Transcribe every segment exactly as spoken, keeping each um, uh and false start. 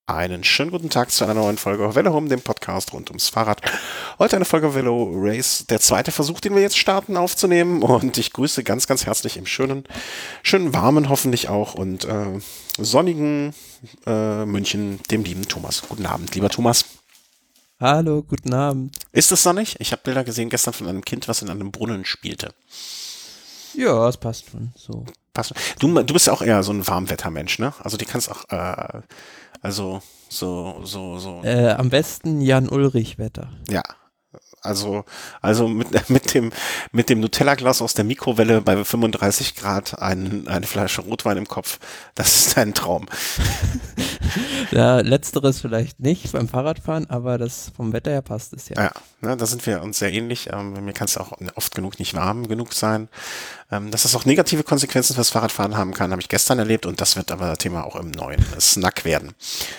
Einen schönen guten Tag zu einer neuen Folge Velo Home, dem Podcast rund ums Fahrrad. Heute eine Folge Velo Race, der zweite Versuch, den wir jetzt starten aufzunehmen. Und ich grüße ganz, ganz herzlich im schönen, schönen warmen hoffentlich auch und äh, sonnigen äh, München, dem lieben Thomas. Guten Abend, lieber Thomas. Hallo, guten Abend. Ist es sonnig? Ich habe Bilder gesehen gestern von einem Kind, was in einem Brunnen spielte. Ja, es passt schon so. Passt. Du, du bist ja auch eher so ein Warmwettermensch, ne? Also die kannst auch, äh, also so, so, so. Äh, am besten Jan-Ulrich-Wetter. Ja. Also, also mit, mit dem, mit dem Nutella-Glas aus der Mikrowelle bei fünfunddreißig Grad ein, eine Flasche Rotwein im Kopf. Das ist ein Traum. Ja, letzteres vielleicht nicht beim Fahrradfahren, aber das vom Wetter her passt es ja. Ja, ne, da sind wir uns sehr ähnlich. Ähm, mir kann es auch oft genug nicht warm genug sein. Ähm, dass das auch negative Konsequenzen fürs Fahrradfahren haben kann, habe ich gestern erlebt und das wird aber Thema auch im neuen Snack werden.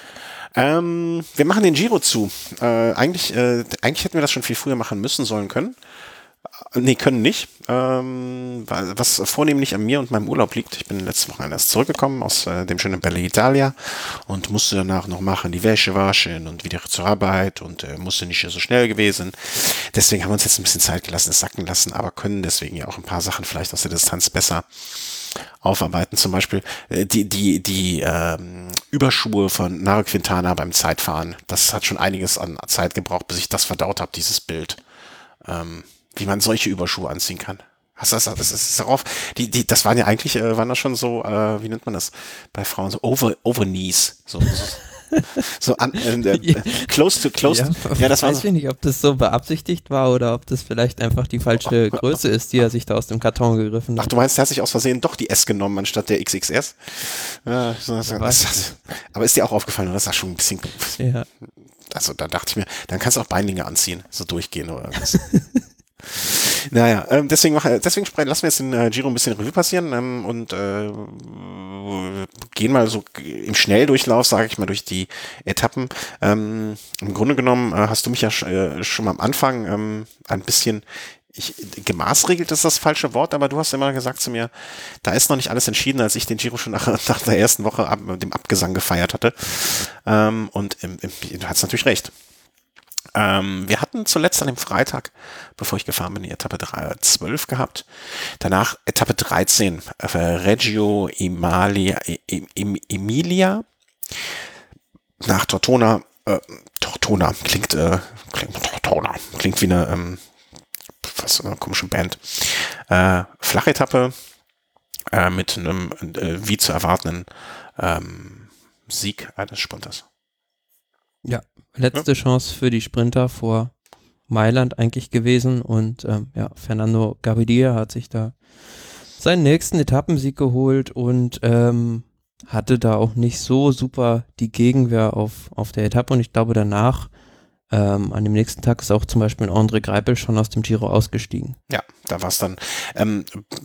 Ähm, wir machen den Giro zu. Äh, eigentlich, äh, eigentlich hätten wir das schon viel früher machen müssen, sollen, können. Äh, nee, können nicht. Ähm, was vornehmlich an mir und meinem Urlaub liegt. Ich bin letzte Woche erst zurückgekommen aus äh, dem schönen Bella Italia und musste danach noch machen, die Wäsche waschen und wieder zur Arbeit und äh, musste nicht so schnell gewesen. Deswegen haben wir uns jetzt ein bisschen Zeit gelassen, es sacken lassen, aber können deswegen ja auch ein paar Sachen vielleicht aus der Distanz besser aufarbeiten. Zum Beispiel äh, die, die, die ähm, Überschuhe von Nairo Quintana beim Zeitfahren. Das hat schon einiges an Zeit gebraucht, bis ich das verdaut habe, dieses Bild. Ähm, wie man solche Überschuhe anziehen kann. Hast du das, das ist darauf, die, die, das waren ja eigentlich, äh, waren das schon so, äh, wie nennt man das bei Frauen, so over, over knees, so, so, so an, äh, äh, close to, close ja, to, ja, das war weiß so. ich nicht, ob das so beabsichtigt war oder ob das vielleicht einfach die falsche Größe ist, die er sich da aus dem Karton gegriffen hat. Ach, du meinst, der hat sich aus Versehen doch die S genommen anstatt der X X S? Ja, so, das, das, aber ist dir auch aufgefallen, das sah schon ein bisschen, ja. Also da dachte ich mir, dann kannst du auch Beinlinge anziehen, so durchgehen oder was. Naja, ähm, deswegen, mach, deswegen lassen wir jetzt den äh, Giro ein bisschen Revue passieren ähm, und äh, gehen mal so im Schnelldurchlauf, sage ich mal, durch die Etappen. Ähm, Im Grunde genommen äh, hast du mich ja sch, äh, schon mal am Anfang ähm, ein bisschen ich, gemaßregelt ist das falsche Wort, aber du hast immer gesagt zu mir, da ist noch nicht alles entschieden, als ich den Giro schon nach, nach der ersten Woche ab, dem Abgesang gefeiert hatte. Ähm, und im, im, du hast natürlich recht. Ähm, wir hatten zuletzt an dem Freitag, bevor ich gefahren bin, die Etappe zwölf gehabt. Danach Etappe dreizehn, äh, Reggio Emilia, Emilia nach Tortona. Äh, Tortona klingt, äh, klingt Tortona klingt wie eine, ähm, was eine komische Band. Äh, Flachetappe äh, mit einem äh, wie zu erwartenden ähm, Sieg eines Sprinters. Ja, letzte ja. Chance für die Sprinter vor Mailand eigentlich gewesen und ähm, ja, Fernando Gaviria hat sich da seinen nächsten Etappensieg geholt und ähm, hatte da auch nicht so super die Gegenwehr auf, auf der Etappe und ich glaube danach ähm, an dem nächsten Tag ist auch zum Beispiel André Greipel schon aus dem Giro ausgestiegen. Ja, da war es dann ähm,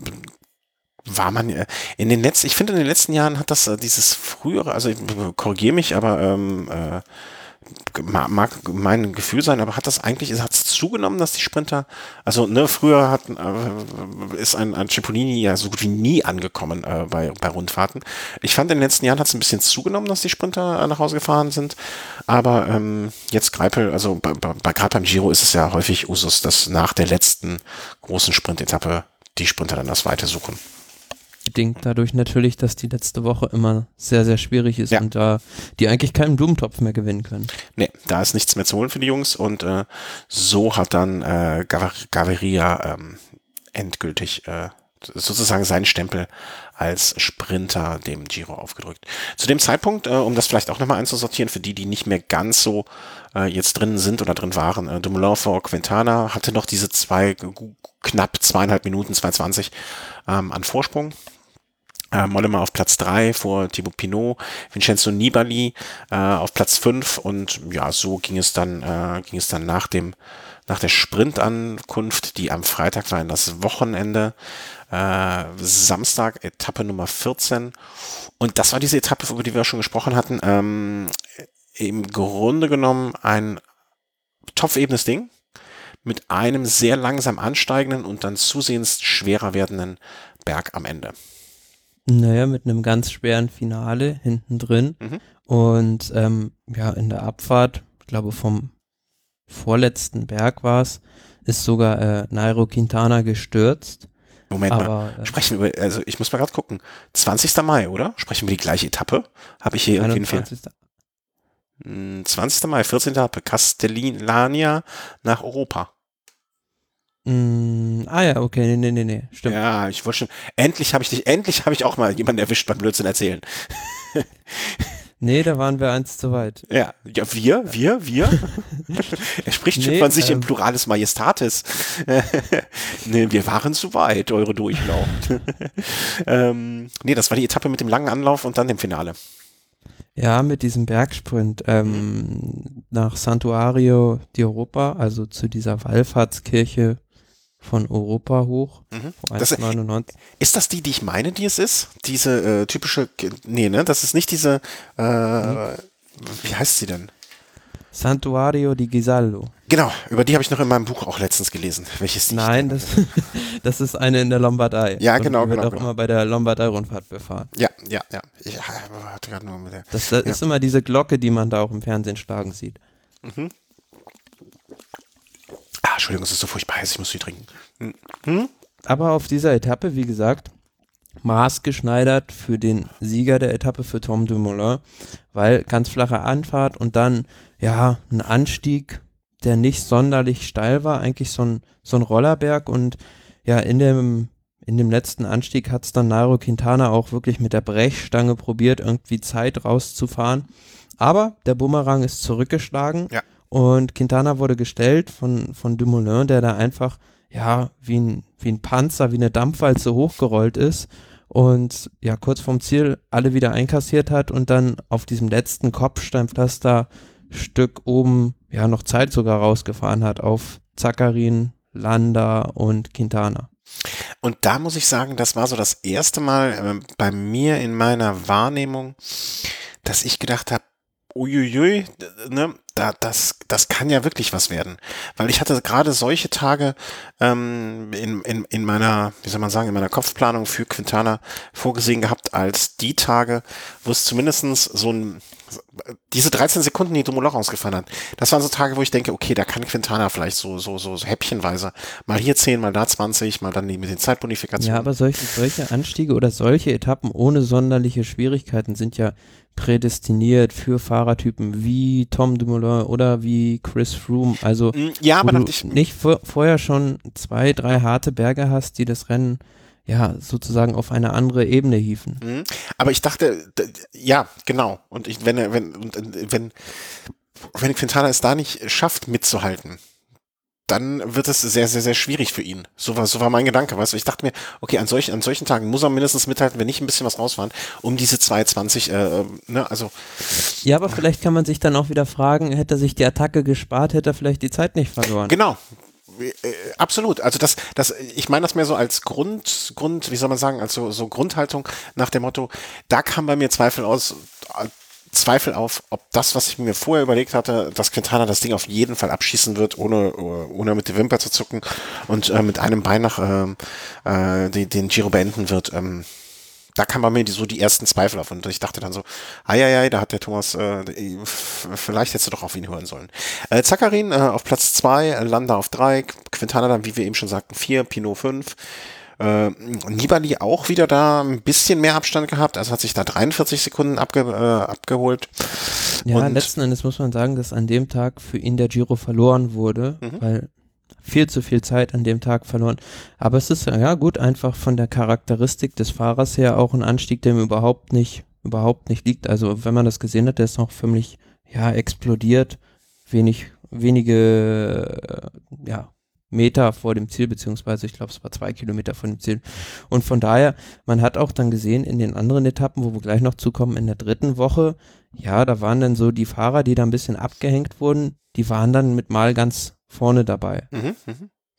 war man in den letzten, ich finde in den letzten Jahren hat das äh, dieses frühere, also korrigiere mich, aber ähm, äh, mag mein Gefühl sein, aber hat das eigentlich, hat es zugenommen, dass die Sprinter, also ne, früher hat, äh, ist ein, ein Cipollini ja so gut wie nie angekommen äh, bei, bei Rundfahrten. Ich fand in den letzten Jahren hat es ein bisschen zugenommen, dass die Sprinter äh, nach Hause gefahren sind, aber ähm, jetzt Greipel, also bei, bei, bei gerade beim Giro ist es ja häufig Usus, dass nach der letzten großen Sprintetappe die Sprinter dann das Weite suchen. Bedingt dadurch natürlich, dass die letzte Woche immer sehr, sehr schwierig ist ja. und da die eigentlich keinen Blumentopf mehr gewinnen können. Nee, da ist nichts mehr zu holen für die Jungs und äh, so hat dann äh, Gaviria ähm, endgültig äh, sozusagen seinen Stempel als Sprinter dem Giro aufgedrückt. Zu dem Zeitpunkt, äh, um das vielleicht auch nochmal einzusortieren, für die, die nicht mehr ganz so äh, jetzt drin sind oder drin waren, äh, Dumoulin vor Quintana hatte noch diese zwei, knapp zweieinhalb Minuten, zwei zwanzig ähm, an Vorsprung. Äh, Mollema auf Platz drei vor Thibaut Pinot, Vincenzo Nibali äh, auf Platz fünf und ja, so ging es dann, äh, ging es dann nach dem, nach der Sprintankunft, die am Freitag war, in das Wochenende, äh, Samstag, Etappe Nummer vierzehn und das war diese Etappe, über die wir schon gesprochen hatten, ähm, im Grunde genommen ein topfebenes Ding mit einem sehr langsam ansteigenden und dann zusehends schwerer werdenden Berg am Ende. Naja, mit einem ganz schweren Finale hinten drin. Mhm. Und ähm, ja, in der Abfahrt, ich glaube vom vorletzten Berg war es, ist sogar äh, Nairo Quintana gestürzt. Moment aber, mal, äh, sprechen wir über, also ich muss mal gerade gucken, zwanzigster Mai, oder? Sprechen wir die gleiche Etappe? Habe ich hier irgendwie einen Fehler? einundzwanzigsten Hm, zwanzigster Mai, vierzehnte Etappe, Castellania nach Europa. Mm, ah ja, okay, nee, nee, nee, nee, stimmt. Ja, ich wollte schon, endlich habe ich dich, endlich habe ich auch mal jemanden erwischt beim Blödsinn erzählen. Nee, da waren wir eins zu weit. Ja, ja, wir, wir, wir. Er spricht schon Nee, von sich ähm, im Pluralis Majestatis. Nee, wir waren zu weit, eure Durchlauf. ähm, nee, das war die Etappe mit dem langen Anlauf und dann dem Finale. Ja, mit diesem Bergsprint ähm, nach Santuario di Europa, also zu dieser Wallfahrtskirche von Europa hoch, Mhm. vor Das, eins Komma neunundneunzig. ist das die, die ich meine, die es ist? Diese äh, typische, nee, ne, das ist nicht diese, äh, Mhm. wie heißt sie denn? Santuario di Gisallo. Genau, über die habe ich noch in meinem Buch auch letztens gelesen. Welches die ich Nein, denn- das, das ist eine in der Lombardei. Ja, Und genau, die wird genau, auch genau. immer bei der Lombardei-Rundfahrt befahren. Ja, ja, ja. Ich äh, hatte gerade nur mit der. Das, das Ja. ist immer diese Glocke, die man da auch im Fernsehen schlagen sieht. Ah, Entschuldigung, es ist so furchtbar heiß, ich muss viel trinken. Hm? Aber auf dieser Etappe, wie gesagt, maßgeschneidert für den Sieger der Etappe, für Tom Dumoulin, weil ganz flache Anfahrt und dann, ja, ein Anstieg, der nicht sonderlich steil war, eigentlich so ein, so ein Rollerberg und ja, in dem, in dem letzten Anstieg hat es dann Nairo Quintana auch wirklich mit der Brechstange probiert, irgendwie Zeit rauszufahren, aber der Bumerang ist zurückgeschlagen Ja. und Quintana wurde gestellt von, von Dumoulin, der da einfach ja, wie ein, wie ein Panzer, wie eine Dampfwalze hochgerollt ist und ja, kurz vorm Ziel alle wieder einkassiert hat und dann auf diesem letzten Kopfsteinpflaster-Stück oben ja noch Zeit sogar rausgefahren hat auf Zakarin, Landa und Quintana. Und da muss ich sagen, das war so das erste Mal äh, bei mir in meiner Wahrnehmung, dass ich gedacht habe, uiuiui, d- ne, da, das, das kann ja wirklich was werden. Weil ich hatte gerade solche Tage ähm, in, in, in meiner, wie soll man sagen, in meiner Kopfplanung für Quintana vorgesehen gehabt, als die Tage, wo es zumindestens so ein, diese dreizehn Sekunden, die Dumoulin rausgefahren hat, das waren so Tage, wo ich denke, okay, da kann Quintana vielleicht so, so, so, so häppchenweise mal hier zehn, mal da zwanzig, mal dann die mit den Zeitbonifikationen. Ja, aber solche, solche Anstiege oder solche Etappen ohne sonderliche Schwierigkeiten sind ja prädestiniert für Fahrertypen wie Tom Dumoulin oder wie Chris Froome. Also Mm, ja, wo aber du dachte ich, nicht vor, vorher schon zwei, drei harte Berge hast, die das Rennen ja sozusagen auf eine andere Ebene hieven. Mhm. Aber ich dachte, d- ja, genau. Und ich, wenn er, wenn, und, äh, wenn, wenn Quintana es da nicht schafft, mitzuhalten, dann wird es sehr, sehr, sehr schwierig für ihn. So war, so war mein Gedanke, weißt du. Ich dachte mir, okay, an solchen, an solchen Tagen muss er mindestens mithalten, wenn nicht ein bisschen was rausfahren, um diese zwei zwanzig, äh, ne, also, Ja, aber vielleicht kann man sich dann auch wieder fragen, hätte er sich die Attacke gespart, hätte er vielleicht die Zeit nicht verloren. genau. Äh, absolut. Also das, das, ich meine das mehr so als Grund, Grund, wie soll man sagen, als so, so Grundhaltung nach dem Motto, da kam bei mir Zweifel aus, äh, Zweifel auf, ob das, was ich mir vorher überlegt hatte, dass Quintana das Ding auf jeden Fall abschießen wird, ohne, ohne mit der Wimper zu zucken und äh, mit einem Bein nach ähm, äh, den, den Giro beenden wird. Ähm, da kam bei mir die, so die ersten Zweifel auf und ich dachte dann so, ei, da hat der Thomas, äh, vielleicht hättest du doch auf ihn hören sollen. Äh, Zakarin äh, auf Platz zwei, Landa auf drei, Quintana dann, wie wir eben schon sagten, vier, Pinot fünf. Äh, Nibali auch wieder da ein bisschen mehr Abstand gehabt, also hat sich da dreiundvierzig Sekunden abge, äh, abgeholt. Ja, Und- letzten Endes muss man sagen, dass an dem Tag für ihn der Giro verloren wurde, Mhm. weil viel zu viel Zeit an dem Tag verloren. Aber es ist ja gut, einfach von der Charakteristik des Fahrers her auch ein Anstieg, der ihm überhaupt nicht, überhaupt nicht liegt. Also wenn man das gesehen hat, der ist noch förmlich, ja, explodiert, wenig, wenige, äh, ja, Meter vor dem Ziel, beziehungsweise ich glaube, es war zwei Kilometer vor dem Ziel. Und von daher, man hat auch dann gesehen in den anderen Etappen, wo wir gleich noch zukommen, in der dritten Woche, ja, da waren dann so die Fahrer, die da ein bisschen abgehängt wurden, die waren dann mit mal ganz vorne dabei. Mhm, mhm.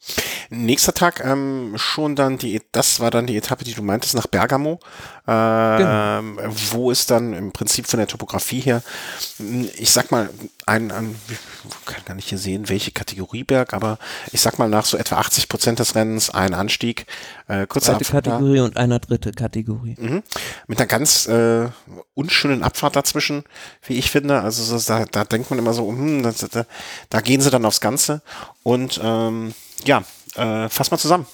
Nächster Tag ähm, schon dann die, das war dann die Etappe, die du meintest, nach Bergamo, äh, genau. Wo es dann im Prinzip von der Topografie her, ich sag mal, ein, ein ich kann gar nicht hier sehen, welche Kategorie Berg, aber ich sag mal nach so etwa achtzig Prozent des Rennens ein Anstieg, äh, kurze Zweite Kategorie und einer dritte Kategorie. Mhm. Mit einer ganz äh, unschönen Abfahrt dazwischen, wie ich finde. Also so, da, da denkt man immer so, hm, da, da, da gehen sie dann aufs Ganze. Und ähm, ja, äh, fass mal zusammen.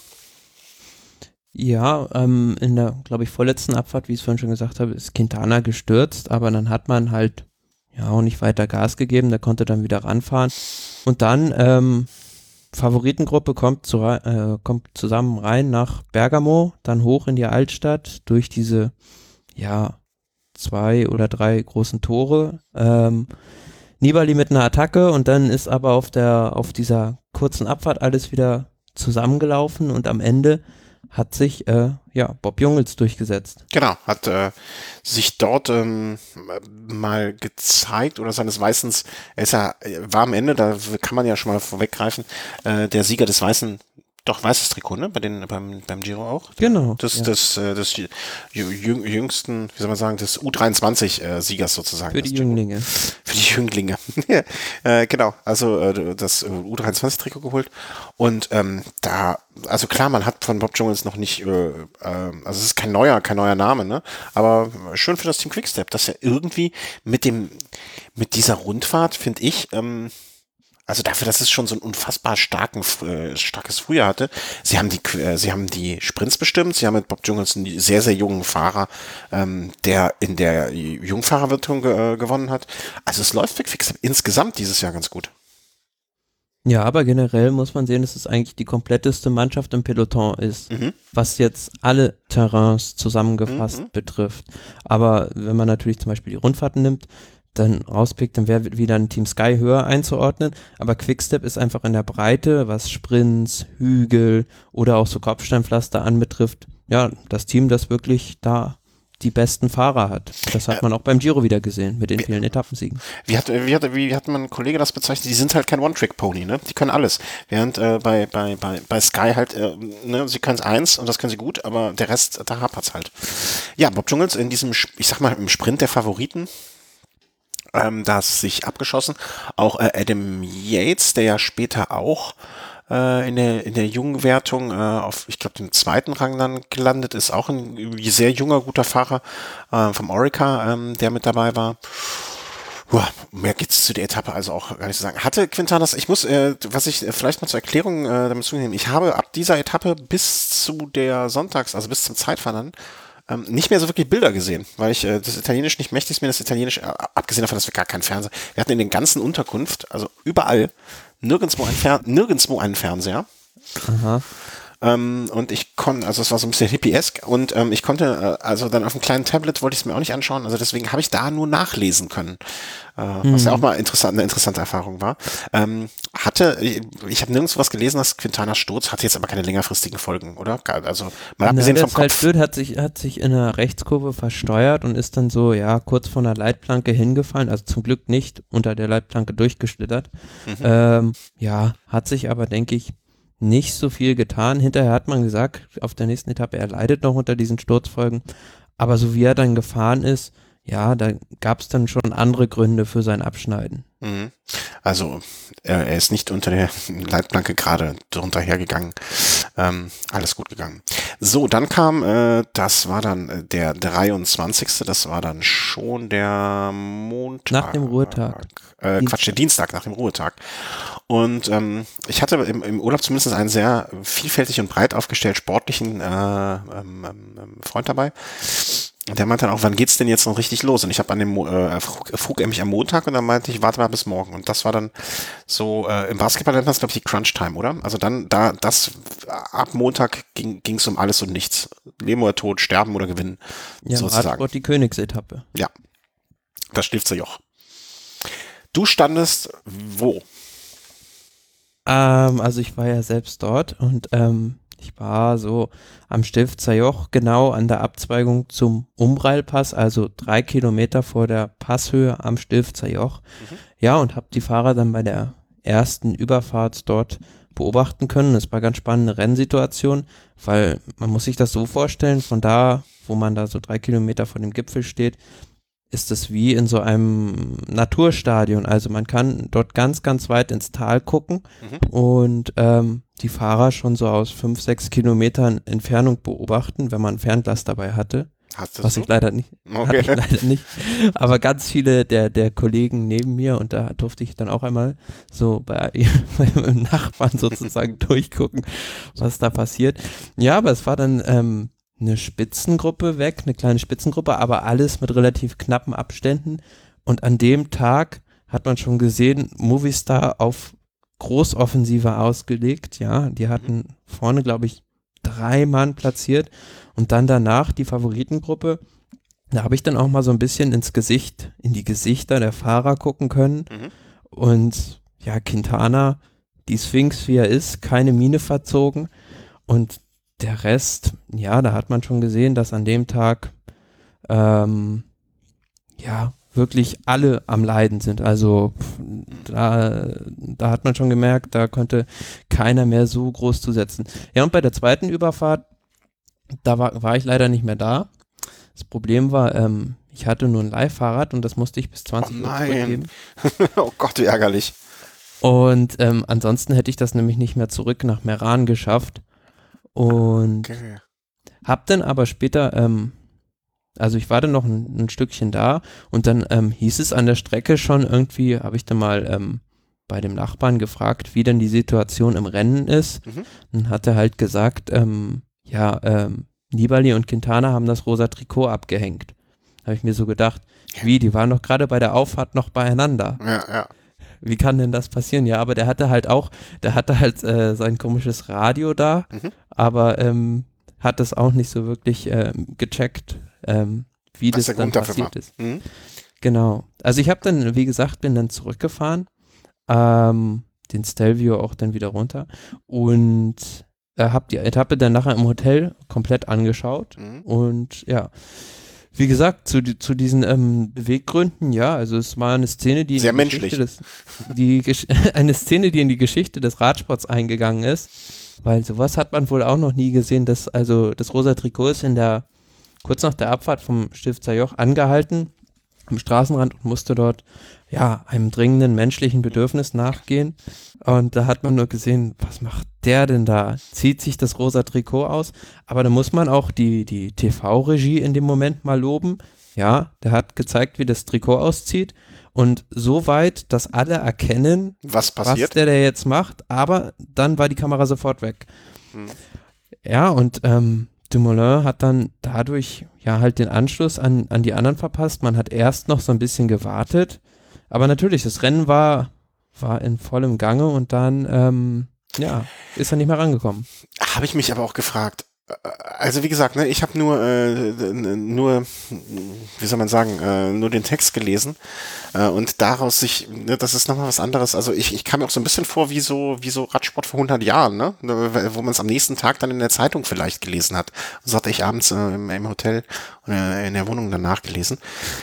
Ja, ähm, in der, glaube ich, vorletzten Abfahrt, wie ich es vorhin schon gesagt habe, ist Quintana gestürzt, aber dann hat man halt ja auch nicht weiter Gas gegeben, der konnte dann wieder ranfahren. Und dann, ähm, Favoritengruppe kommt, zu, äh, kommt zusammen rein nach Bergamo, dann hoch in die Altstadt durch diese, ja, zwei oder drei großen Tore. Ähm, Nibali mit einer Attacke und dann ist aber auf der, auf dieser kurzen Abfahrt alles wieder zusammengelaufen und am Ende hat sich äh, ja Bob Jungels durchgesetzt. Genau, hat äh, sich dort ähm, mal gezeigt oder seines Weißens, er ist ja, war am Ende, da kann man ja schon mal vorweggreifen, äh, der Sieger des Weißen, doch weißes Trikot, ne? Bei den, beim, beim Giro auch. Genau. Das, ja. das, das, das jüngsten, wie soll man sagen, des U dreiundzwanzig äh, Siegers sozusagen. Für die Jünglinge. Für die Jünglinge. äh, genau, also äh, das U dreiundzwanzig Trikot geholt. Und ähm, da, also klar, man hat von Bob Jungels noch nicht, äh, äh, also es ist kein neuer, kein neuer Name, ne? Aber schön für das Team Quickstep, dass er irgendwie mit dem, mit dieser Rundfahrt, finde ich, ähm, also dafür, dass es schon so ein unfassbar starken, äh, starkes Frühjahr hatte. Sie haben die, äh, sie haben die Sprints bestimmt. Sie haben mit Bob Jungels einen sehr, sehr jungen Fahrer, ähm, der in der Jungfahrerwertung ge- äh, gewonnen hat. Also es läuft fix insgesamt dieses Jahr ganz gut. Ja, aber generell muss man sehen, dass es eigentlich die kompletteste Mannschaft im Peloton ist, mhm. was jetzt alle Terrains zusammengefasst mhm. betrifft. Aber wenn man natürlich zum Beispiel die Rundfahrten nimmt, dann rauspickt, dann wäre wieder ein Team Sky höher einzuordnen, aber Quickstep ist einfach in der Breite, was Sprints, Hügel oder auch so Kopfsteinpflaster anbetrifft, ja, das Team, das wirklich da die besten Fahrer hat. Das hat man auch beim Giro wieder gesehen, mit den wie, vielen Etappensiegen. Wie hat, wie, hat, wie hat mein Kollege das bezeichnet? Die sind halt kein One-Trick-Pony, ne? Die können alles. Während äh, bei, bei, bei, bei Sky halt, äh, ne, sie können es eins und das können sie gut, aber der Rest, da hapert's halt. Ja, Bob Jungels in diesem, ich sag mal, im Sprint der Favoriten, Ähm, das sich abgeschossen. Auch äh, Adam Yates, der ja später auch äh, in der in der jungen Wertung äh, auf, ich glaube, dem zweiten Rang dann gelandet ist, auch ein sehr junger, guter Fahrer äh, vom Orica, ähm, der mit dabei war. Uah, mehr gibt's zu der Etappe also auch gar nicht zu sagen. Hatte Quintanas, ich muss, äh, was ich äh, vielleicht mal zur Erklärung äh, damit zunehmen, ich habe ab dieser Etappe bis zu der Sonntags, also bis zum Zeitfahren Ähm, nicht mehr so wirklich Bilder gesehen, weil ich äh, das Italienisch nicht mächtig ist, mir das Italienisch, äh, abgesehen davon, dass wir gar keinen Fernseher, wir hatten in den ganzen Unterkunft, also überall, nirgendwo, ein Fer- nirgendwo einen Fernseher. Aha. Ähm, und ich konnte, also es war so ein bisschen hippiesk und ähm, ich konnte, äh, also dann auf einem kleinen Tablet wollte ich es mir auch nicht anschauen, also deswegen habe ich da nur nachlesen können, äh, mhm. was ja auch mal interessant, eine interessante Erfahrung war. Ähm, hatte, ich habe nirgends was gelesen, dass Quintana Sturz hatte jetzt aber keine längerfristigen Folgen, oder? Also mal abgesehen Na, vom Kopf. Halt blöd, hat sich, hat sich in der Rechtskurve versteuert und ist dann so, ja, kurz vor der Leitplanke hingefallen, also zum Glück nicht unter der Leitplanke durchgeschlittert. Mhm. Ähm, ja, hat sich aber, denke ich, nicht so viel getan. Hinterher hat man gesagt, auf der nächsten Etappe, er leidet noch unter diesen Sturzfolgen. Aber so wie er dann gefahren ist, ja, da gab es dann schon andere Gründe für sein Abschneiden. Mhm. Also er, er ist nicht unter der Leitplanke gerade drunter hergegangen. Ähm, alles gut gegangen. So, dann kam, äh, das war dann der dreiundzwanzigste Das war dann schon der Montag. Nach dem Ruhetag. Äh, Quatsch, der Dienstag nach dem Ruhetag. Und ähm, ich hatte im, im Urlaub zumindest einen sehr vielfältig und breit aufgestellt sportlichen äh, ähm, ähm, Freund dabei. Und der meinte dann auch, wann geht's denn jetzt noch richtig los? Und ich habe an dem äh, frug, frug er mich am Montag und dann meinte ich, warte mal bis morgen. Und das war dann so, äh, im Basketball nennt man es, glaube ich, die Crunch-Time, oder? Also dann, da, das, ab Montag ging es um alles und nichts. Leben oder Tod, sterben oder gewinnen. Ja, sozusagen. Radsport die Königsetappe. Ja, das Stifter Joch. Du standest wo? Ähm, also ich war ja selbst dort und ähm, ich war so am Stilfzer Joch, genau an der Abzweigung zum Umbrailpass, also drei Kilometer vor der Passhöhe am Stilfzer Joch. Mhm. Ja, und habe die Fahrer dann bei der ersten Überfahrt dort beobachten können. Es war eine ganz spannende Rennsituation, weil man muss sich das so vorstellen, von da, wo man da so drei Kilometer von dem Gipfel steht, ist es wie in so einem Naturstadion. Also man kann dort ganz, ganz weit ins Tal gucken mhm. und ähm, die Fahrer schon so aus fünf, sechs Kilometern Entfernung beobachten, wenn man ein Fernglas dabei hatte. Hast du was so? ich leider nicht, okay. ich leider nicht. Aber ganz viele der, der Kollegen neben mir, und da durfte ich dann auch einmal so bei, bei meinem Nachbarn sozusagen durchgucken, was da passiert. Ja, aber es war dann ähm, eine Spitzengruppe weg, eine kleine Spitzengruppe, aber alles mit relativ knappen Abständen. Und an dem Tag hat man schon gesehen, Movistar auf Großoffensive ausgelegt. Ja, die hatten vorne, glaube ich, drei Mann platziert und dann danach die Favoritengruppe. Da habe ich dann auch mal so ein bisschen ins Gesicht, in die Gesichter der Fahrer gucken können. Mhm. Und ja, Quintana, die Sphinx wie er ist, keine Miene verzogen. Und der Rest, ja, da hat man schon gesehen, dass an dem Tag ähm, ja, wirklich alle am Leiden sind. Also da, da hat man schon gemerkt, da konnte keiner mehr so groß zusetzen. Ja, und bei der zweiten Überfahrt, da war, war ich leider nicht mehr da. Das Problem war, ähm, ich hatte nur ein Leihfahrrad und das musste ich bis zwanzig Uhr zurückgeben. Oh Gott, wie ärgerlich. Und ähm, ansonsten hätte ich das nämlich nicht mehr zurück nach Meran geschafft. Und okay. Hab dann aber später ähm, Also ich war dann noch ein, ein Stückchen da und dann ähm, hieß es an der Strecke schon irgendwie, habe ich dann mal ähm, bei dem Nachbarn gefragt, wie denn die Situation im Rennen ist. Mhm. Dann hat er halt gesagt, ähm, ja, ähm, Nibali und Quintana haben das rosa Trikot abgehängt. Habe ich mir so gedacht, wie, die waren doch gerade bei der Auffahrt noch beieinander. Ja, ja. Wie kann denn das passieren? Ja, aber der hatte halt auch, der hatte halt äh, sein komisches Radio da, mhm. aber ähm, hat das auch nicht so wirklich ähm, gecheckt, ähm, wie das, das dann passiert ist. Mhm. Genau. Also ich habe dann, wie gesagt, bin dann zurückgefahren, ähm, den Stelvio auch dann wieder runter und äh, habe die Etappe dann nachher im Hotel komplett angeschaut mhm. und ja, wie gesagt, zu, zu diesen ähm, Beweggründen, ja, also es war eine Szene, die sehr in die menschlich. Geschichte des, die Gesch- eine Szene, die in die Geschichte des Radsports eingegangen ist, weil sowas hat man wohl auch noch nie gesehen, dass also das rosa Trikot ist in der kurz nach der Abfahrt vom Stifter Joch angehalten am Straßenrand und musste dort ja einem dringenden menschlichen Bedürfnis nachgehen. Und da hat man nur gesehen, was macht der denn da? Zieht sich das rosa Trikot aus? Aber da muss man auch die, die T V-Regie in dem Moment mal loben. Ja, der hat gezeigt, wie das Trikot auszieht. Und so weit, dass alle erkennen, was passiert, was der, der jetzt macht. Aber dann war die Kamera sofort weg. Hm. Ja, und ähm, Dumoulin hat dann dadurch ja halt den Anschluss an, an die anderen verpasst. Man hat erst noch so ein bisschen gewartet, aber natürlich, das Rennen war, war in vollem Gange und dann ähm, ja, ist er nicht mehr rangekommen. Habe ich mich aber auch gefragt. Also wie gesagt, ne, ich habe nur, äh, nur, wie soll man sagen, äh, nur den Text gelesen äh, und daraus sich, ne, das ist nochmal was anderes. Also ich, ich kam mir auch so ein bisschen vor wie so, wie so Radsport vor hundert Jahren, ne, wo man es am nächsten Tag dann in der Zeitung vielleicht gelesen hat. So hatte ich abends äh, im, im Hotel oder in der Wohnung danach gelesen.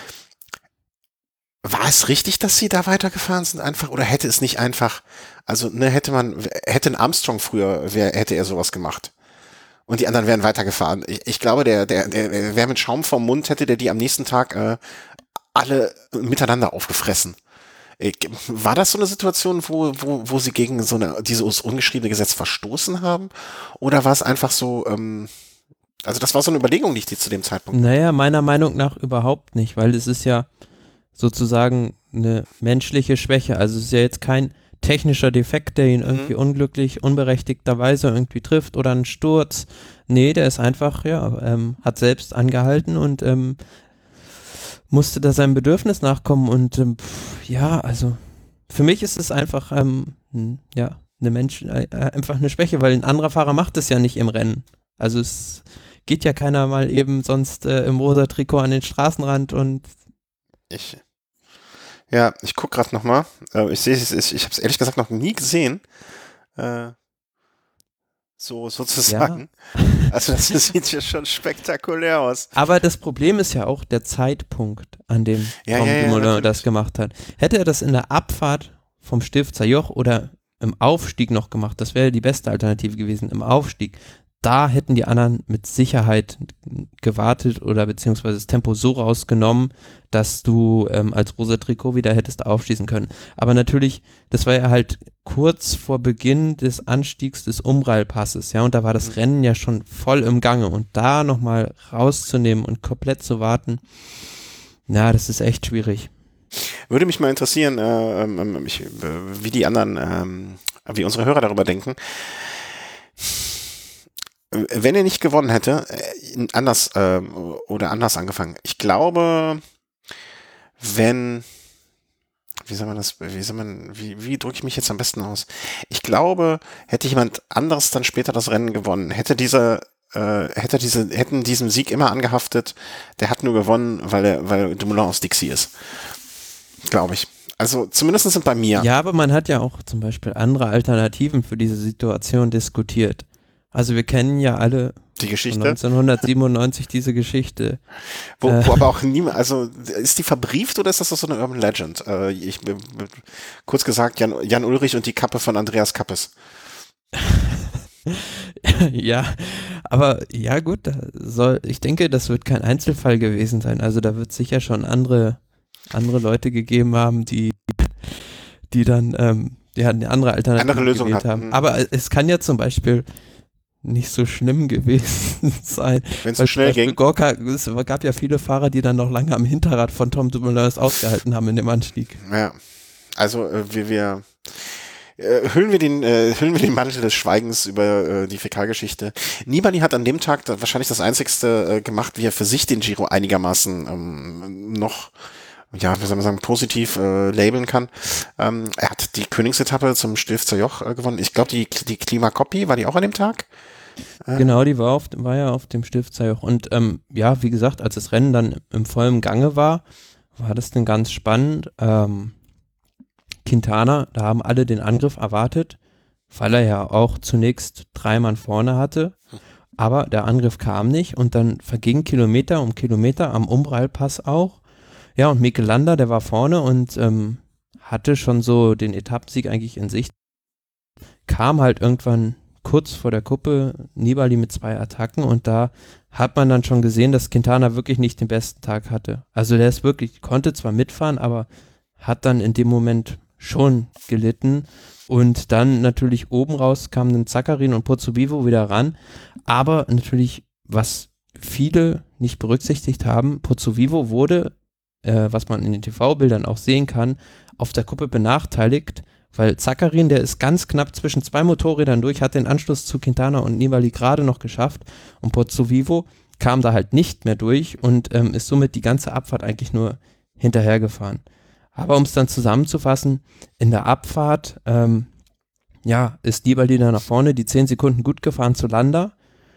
War es richtig, dass sie da weitergefahren sind einfach oder hätte es nicht einfach, also ne, hätte man, hätte ein Armstrong früher, wer hätte er sowas gemacht? Und die anderen wären weitergefahren. Ich, ich glaube, der, der, der, der wäre mit Schaum vorm Mund, hätte der die am nächsten Tag äh, alle miteinander aufgefressen. Ich, war das so eine Situation, wo, wo, wo sie gegen so eine, dieses ungeschriebene Gesetz verstoßen haben? Oder war es einfach so, ähm, also das war so eine Überlegung, die ich dir zu dem Zeitpunkt. Naja, meiner Meinung nach überhaupt nicht, weil es ist ja sozusagen eine menschliche Schwäche. Also es ist ja jetzt kein technischer Defekt, der ihn irgendwie mhm. unglücklich, unberechtigterweise irgendwie trifft oder ein Sturz. Nee, der ist einfach, ja, ähm, hat selbst angehalten und ähm, musste da seinem Bedürfnis nachkommen und ähm, pff, ja, also für mich ist es einfach, ähm, ja, eine Mensch, äh, einfach eine Schwäche, weil ein anderer Fahrer macht es ja nicht im Rennen. Also es geht ja keiner mal eben sonst äh, im rosa Trikot an den Straßenrand und ich Ja, ich gucke gerade nochmal. Äh, ich sehe es, ich, ich habe es ehrlich gesagt noch nie gesehen. Äh, so sozusagen. Ja. Also das, das sieht ja schon spektakulär aus. Aber das Problem ist ja auch der Zeitpunkt, an dem ja, Tom ja, ja, Dumoulin das gemacht hat. Hätte er das in der Abfahrt vom Stifter Joch oder im Aufstieg noch gemacht, das wäre die beste Alternative gewesen, im Aufstieg, da hätten die anderen mit Sicherheit gewartet oder beziehungsweise das Tempo so rausgenommen, dass du ähm, als rosa Trikot wieder hättest aufschließen können. Aber natürlich, das war ja halt kurz vor Beginn des Anstiegs des Umbral-Passes, ja, und da war das Rennen ja schon voll im Gange und da nochmal rauszunehmen und komplett zu warten, na, das ist echt schwierig. Würde mich mal interessieren, äh, ähm, ich, äh, wie die anderen, ähm, wie unsere Hörer darüber denken. Wenn er nicht gewonnen hätte, äh, anders äh, oder anders angefangen. Ich glaube, wenn, wie soll man das, wie soll man, wie, wie drücke ich mich jetzt am besten aus? Ich glaube, hätte jemand anderes dann später das Rennen gewonnen, hätte dieser, äh, hätte diese, hätten diesem Sieg immer angehaftet, der hat nur gewonnen, weil er, weil Dumoulin aus Dixie ist. Glaube ich. Also zumindest sind bei mir. Ja, aber man hat ja auch zum Beispiel andere Alternativen für diese Situation diskutiert. Also wir kennen ja alle die Geschichte neunzehnhundertsiebenundneunzig diese Geschichte. Wo, äh, wo aber auch niemand, also ist die verbrieft oder ist das so eine Urban Legend? Äh, ich, kurz gesagt, Jan, Jan Ulrich und die Kappe von Andreas Kappes. Ja, aber ja gut, da soll, ich denke, das wird kein Einzelfall gewesen sein. Also da wird es sicher schon andere, andere Leute gegeben haben, die, die dann ähm, die eine andere Alternative andere Lösung gewählt hatten. haben. Aber es kann ja zum Beispiel nicht so schlimm gewesen sein. Wenn es so schnell ging. Gorka, es gab ja viele Fahrer, die dann noch lange am Hinterrad von Tom Dumoulin ausgehalten haben in dem Anstieg. Ja, also äh, wir, wir äh, hüllen wir den äh, hüllen wir den Mantel des Schweigens über äh, die Fäkalgeschichte. Nibali hat an dem Tag da wahrscheinlich das Einzigste äh, gemacht, wie er für sich den Giro einigermaßen ähm, noch ja, wie soll man sagen, positiv äh, labeln kann. Ähm, er hat die Königsetappe zum Stilfzer Joch äh, gewonnen. Ich glaube, die, die Klimakoppi, war die auch an dem Tag? Äh? Genau, die war, auf, war ja auf dem Stilfzer Joch. Und ähm, ja, wie gesagt, als das Rennen dann im vollen Gange war, war das dann ganz spannend. Ähm, Quintana, da haben alle den Angriff erwartet, weil er ja auch zunächst drei Mann vorne hatte. Aber der Angriff kam nicht und dann vergingen Kilometer um Kilometer am Umbral-Pass auch. Ja, und Mikel Landa, der war vorne und ähm, hatte schon so den Etappensieg eigentlich in Sicht. Kam halt irgendwann kurz vor der Kuppe Nibali mit zwei Attacken und da hat man dann schon gesehen, dass Quintana wirklich nicht den besten Tag hatte. Also der ist wirklich, konnte zwar mitfahren, aber hat dann in dem Moment schon gelitten. Und dann natürlich oben raus kamen dann Zaccarin und Pozzovivo wieder ran. Aber natürlich, was viele nicht berücksichtigt haben, Pozzovivo wurde, äh, was man in den T V-Bildern auch sehen kann, auf der Kuppe benachteiligt, weil Zaccarin, der ist ganz knapp zwischen zwei Motorrädern durch, hat den Anschluss zu Quintana und Nibali gerade noch geschafft und Pozzovivo kam da halt nicht mehr durch und ähm, ist somit die ganze Abfahrt eigentlich nur hinterhergefahren. Aber um es dann zusammenzufassen, in der Abfahrt, ähm, ja, ist Nibali da nach vorne, die zehn Sekunden gut gefahren zu Landa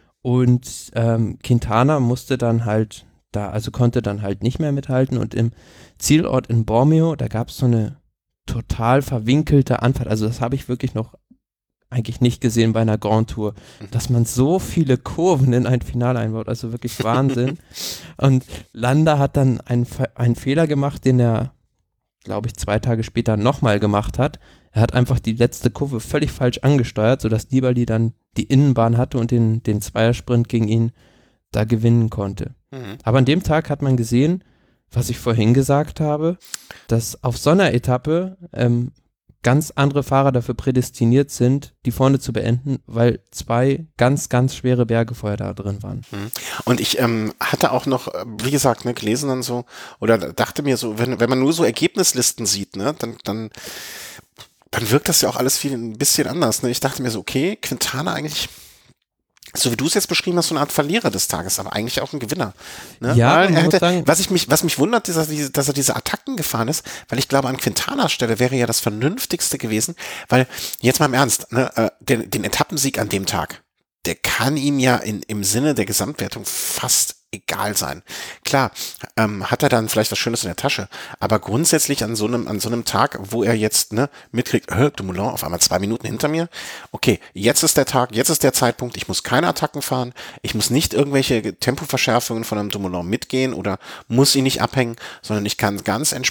und ähm, Quintana musste dann halt da, also konnte dann halt nicht mehr mithalten und im Zielort in Bormio, da gab es so eine total verwinkelte Anfahrt, also das habe ich wirklich noch eigentlich nicht gesehen bei einer Grand Tour, dass man so viele Kurven in ein Finale einbaut, also wirklich Wahnsinn. Und Landa hat dann einen, einen Fehler gemacht, den er, glaube ich, zwei Tage später nochmal gemacht hat. Er hat einfach die letzte Kurve völlig falsch angesteuert, sodass Nibali dann die Innenbahn hatte und den, den Zweiersprint gegen ihn da gewinnen konnte. Mhm. Aber an dem Tag hat man gesehen, was ich vorhin gesagt habe, dass auf so einer Etappe ähm, ganz andere Fahrer dafür prädestiniert sind, die vorne zu beenden, weil zwei ganz, ganz schwere Berge vorher da drin waren. Und ich ähm, hatte auch noch, wie gesagt, ne, gelesen dann so, oder dachte mir so, wenn, wenn man nur so Ergebnislisten sieht, ne, dann, dann, dann wirkt das ja auch alles viel ein bisschen anders. Ne? Ich dachte mir so, okay, Quintana eigentlich, so wie du es jetzt beschrieben hast, so eine Art Verlierer des Tages, aber eigentlich auch ein Gewinner. Ne? Ja, weil er hätte, sagen, was ich mich, was mich wundert, ist, dass er, diese, dass er diese Attacken gefahren ist, weil ich glaube, an Quintanas Stelle wäre ja das Vernünftigste gewesen, weil, jetzt mal im Ernst, ne, äh, den, den Etappensieg an dem Tag, der kann ihm ja in, im Sinne der Gesamtwertung fast egal sein. Klar, ähm, hat er dann vielleicht was Schönes in der Tasche, aber grundsätzlich an so einem, an so einem Tag, wo er jetzt, ne, mitkriegt, äh, Dumoulin auf einmal zwei Minuten hinter mir, okay, jetzt ist der Tag, jetzt ist der Zeitpunkt, ich muss keine Attacken fahren, ich muss nicht irgendwelche Tempoverschärfungen von einem Dumoulin mitgehen oder muss ihn nicht abhängen, sondern ich kann ganz entspannt,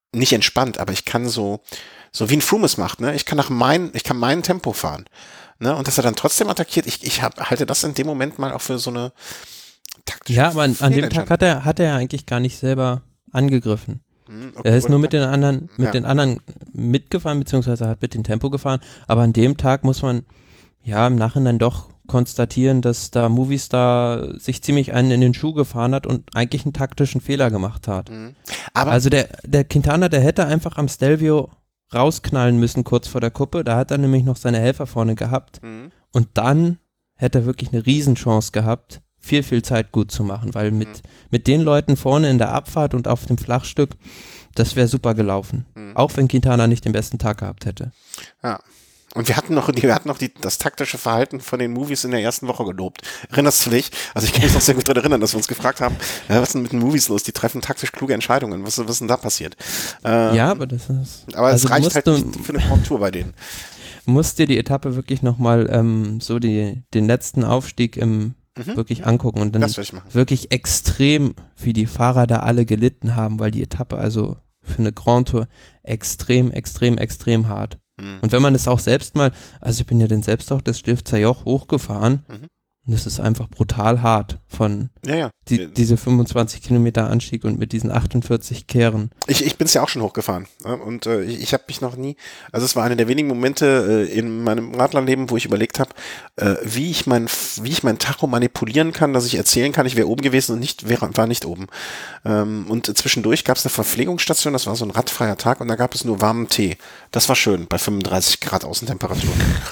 nicht entspannt, aber ich kann so, so wie ein Froome es macht, ne? Ich kann nach mein, ich kann mein Tempo fahren, ne? Und dass er dann trotzdem attackiert, ich, ich hab, halte das in dem Moment mal auch für so eine taktische Ja, aber an, an dem Tag hat er, hat er eigentlich gar nicht selber angegriffen. Hm, okay, Er ist oder? nur mit den anderen, mit Ja. den anderen mitgefahren, beziehungsweise hat mit dem Tempo gefahren. Aber an dem Tag muss man ja im Nachhinein doch konstatieren, dass da Movistar sich ziemlich einen in den Schuh gefahren hat und eigentlich einen taktischen Fehler gemacht hat. Mhm. Aber Also der, der Quintana, der hätte einfach am Stelvio rausknallen müssen kurz vor der Kuppe. Da hat er nämlich noch seine Helfer vorne gehabt. Mhm. Und dann hätte er wirklich eine Riesenchance gehabt, viel, viel Zeit gut zu machen, weil mit, Mhm. mit den Leuten vorne in der Abfahrt und auf dem Flachstück, das wäre super gelaufen. Mhm. Auch wenn Quintana nicht den besten Tag gehabt hätte. Ja. Und wir hatten noch, wir hatten noch die, das taktische Verhalten von den Movies in der ersten Woche gelobt. Erinnerst du dich? Also ich kann mich noch sehr gut daran erinnern, dass wir uns gefragt haben, ja, was ist denn mit den Movies los? Die treffen taktisch kluge Entscheidungen. Was, was ist denn da passiert? Ähm, Ja, aber das ist. aber also es reicht musst halt du- nicht für eine Grand Tour bei denen. Musst dir die Etappe wirklich nochmal ähm, so die, den letzten Aufstieg im Mhm. wirklich angucken und dann Das werde ich machen. wirklich extrem, wie die Fahrer da alle gelitten haben, weil die Etappe also für eine Grand Tour extrem, extrem, extrem hart. Mhm. Und wenn man das auch selbst mal, also ich bin ja den selbst auch das Stilfzer Joch hochgefahren Mhm. und das ist einfach brutal hart von Ja, ja. die, diese fünfundzwanzig Kilometer Anstieg und mit diesen achtundvierzig Kehren. Ich, ich bin es ja auch schon hochgefahren. Ja, und äh, ich, ich habe mich noch nie, also es war einer der wenigen Momente äh, in meinem Radlerleben, wo ich überlegt habe, äh, wie ich mein wie ich mein Tacho manipulieren kann, dass ich erzählen kann, ich wäre oben gewesen und nicht wäre, war nicht oben. Ähm, und zwischendurch gab es eine Verpflegungsstation, das war so ein radfreier Tag und da gab es nur warmen Tee. Das war schön bei fünfunddreißig Grad Außentemperatur.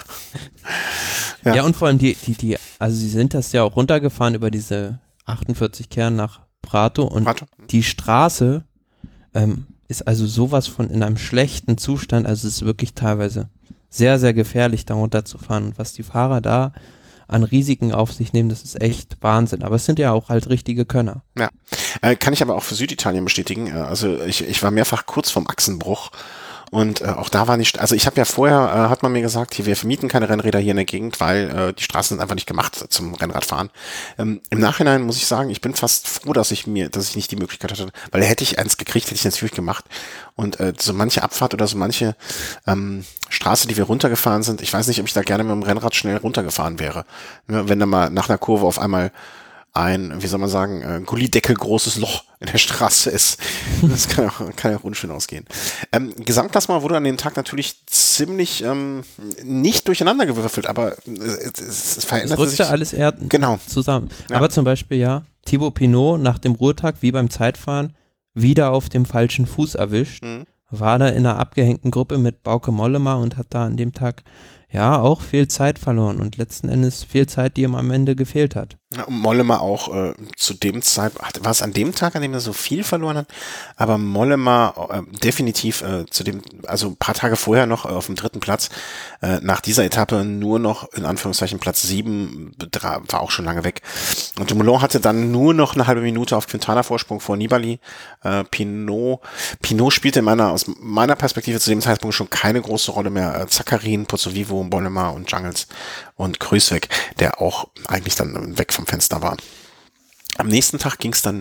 Ja. Ja. und vor allem die, die, die, also sie sind das ja auch runtergefahren über diese achtundvierzig Kehren nach Prato und Prato. die Straße ähm, ist also sowas von in einem schlechten Zustand, also es ist wirklich teilweise sehr, sehr gefährlich, da runterzufahren. Und was die Fahrer da an Risiken auf sich nehmen, das ist echt Wahnsinn. Aber es sind ja auch halt richtige Könner. Ja, äh, kann ich aber auch für Süditalien bestätigen. Äh, also ich, ich war mehrfach kurz vorm Achsenbruch und äh, auch da war nicht, also ich habe ja vorher, äh, hat man mir gesagt, hier, wir vermieten keine Rennräder hier in der Gegend, weil äh, die Straßen sind einfach nicht gemacht zum Rennradfahren. Ähm, Im Nachhinein muss ich sagen, ich bin fast froh, dass ich mir, dass ich nicht die Möglichkeit hatte, weil hätte ich eins gekriegt, hätte ich natürlich gemacht. Und äh, so manche Abfahrt oder so manche ähm, Straße, die wir runtergefahren sind, ich weiß nicht, ob ich da gerne mit dem Rennrad schnell runtergefahren wäre. Ja, wenn da mal nach einer Kurve auf einmal ein, wie soll man sagen, äh, Gullideckel großes Loch in der Straße ist. Das kann auch, kann auch unschön ausgehen. Ähm, Gesamtklassement wurde an dem Tag natürlich ziemlich ähm, nicht durcheinander gewürfelt, aber es, es, es veränderte Es rückte sich. alles eher Genau. zusammen. Ja. Aber zum Beispiel ja, Thibaut Pinot nach dem Ruhetag, wie beim Zeitfahren, wieder auf dem falschen Fuß erwischt. Mhm. War da in einer abgehängten Gruppe mit Bauke Mollema und hat da an dem Tag ja auch viel Zeit verloren und letzten Endes viel Zeit, die ihm am Ende gefehlt hat. Ja, und Mollema auch äh, zu dem Zeitpunkt, war es an dem Tag, an dem er so viel verloren hat, aber Mollema äh, definitiv äh, zu dem, also ein paar Tage vorher noch äh, auf dem dritten Platz, äh, nach dieser Etappe nur noch in Anführungszeichen Platz sieben, dra- war auch schon lange weg. Und Dumoulin hatte dann nur noch eine halbe Minute auf Quintana Vorsprung vor Nibali. Äh, Pinot, Pinot spielte in meiner, aus meiner Perspektive zu dem Zeitpunkt schon keine große Rolle mehr. Äh, Zaccarin, Pozzovivo, Mollema und Jungels und Kruijswijk, der auch eigentlich dann weg vom Fenster war. Am nächsten Tag ging es dann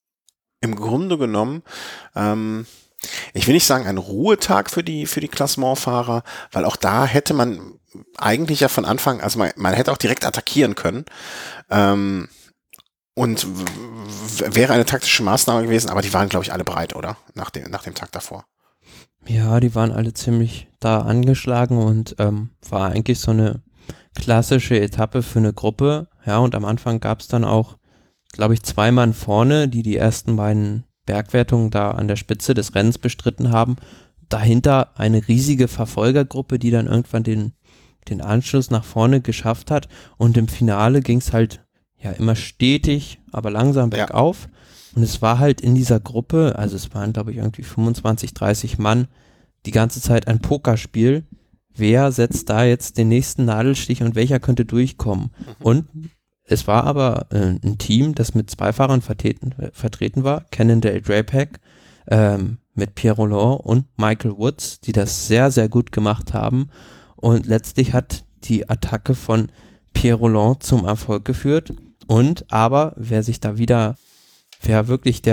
im Grunde genommen, ähm, ich will nicht sagen ein Ruhetag für die für die Klassementfahrer, weil auch da hätte man eigentlich ja von Anfang, also man, man hätte auch direkt attackieren können ähm, und w- w- wäre eine taktische Maßnahme gewesen, aber die waren, glaube ich, alle bereit, oder? Nach dem, nach dem Tag davor. Ja, die waren alle ziemlich da angeschlagen und ähm, war eigentlich so eine klassische Etappe für eine Gruppe. Ja, und am Anfang gab es dann auch, glaube ich, zwei Mann vorne, die die ersten beiden Bergwertungen da an der Spitze des Rennens bestritten haben. Dahinter eine riesige Verfolgergruppe, die dann irgendwann den, den Anschluss nach vorne geschafft hat. Und im Finale ging es halt ja immer stetig, aber langsam Ja. bergauf. Und es war halt in dieser Gruppe, also es waren, glaube ich, irgendwie fünfundzwanzig, dreißig Mann, die ganze Zeit ein Pokerspiel. Wer setzt da jetzt den nächsten Nadelstich und welcher könnte durchkommen? Und es war aber äh, ein Team, das mit zwei Fahrern vertreten, äh, vertreten war, Cannondale Drapac, ähm, mit Pierre Rolland und Michael Woods, die das sehr, sehr gut gemacht haben. Und letztlich hat die Attacke von Pierre Rolland zum Erfolg geführt. Und aber, wer sich da wieder, wer wirklich der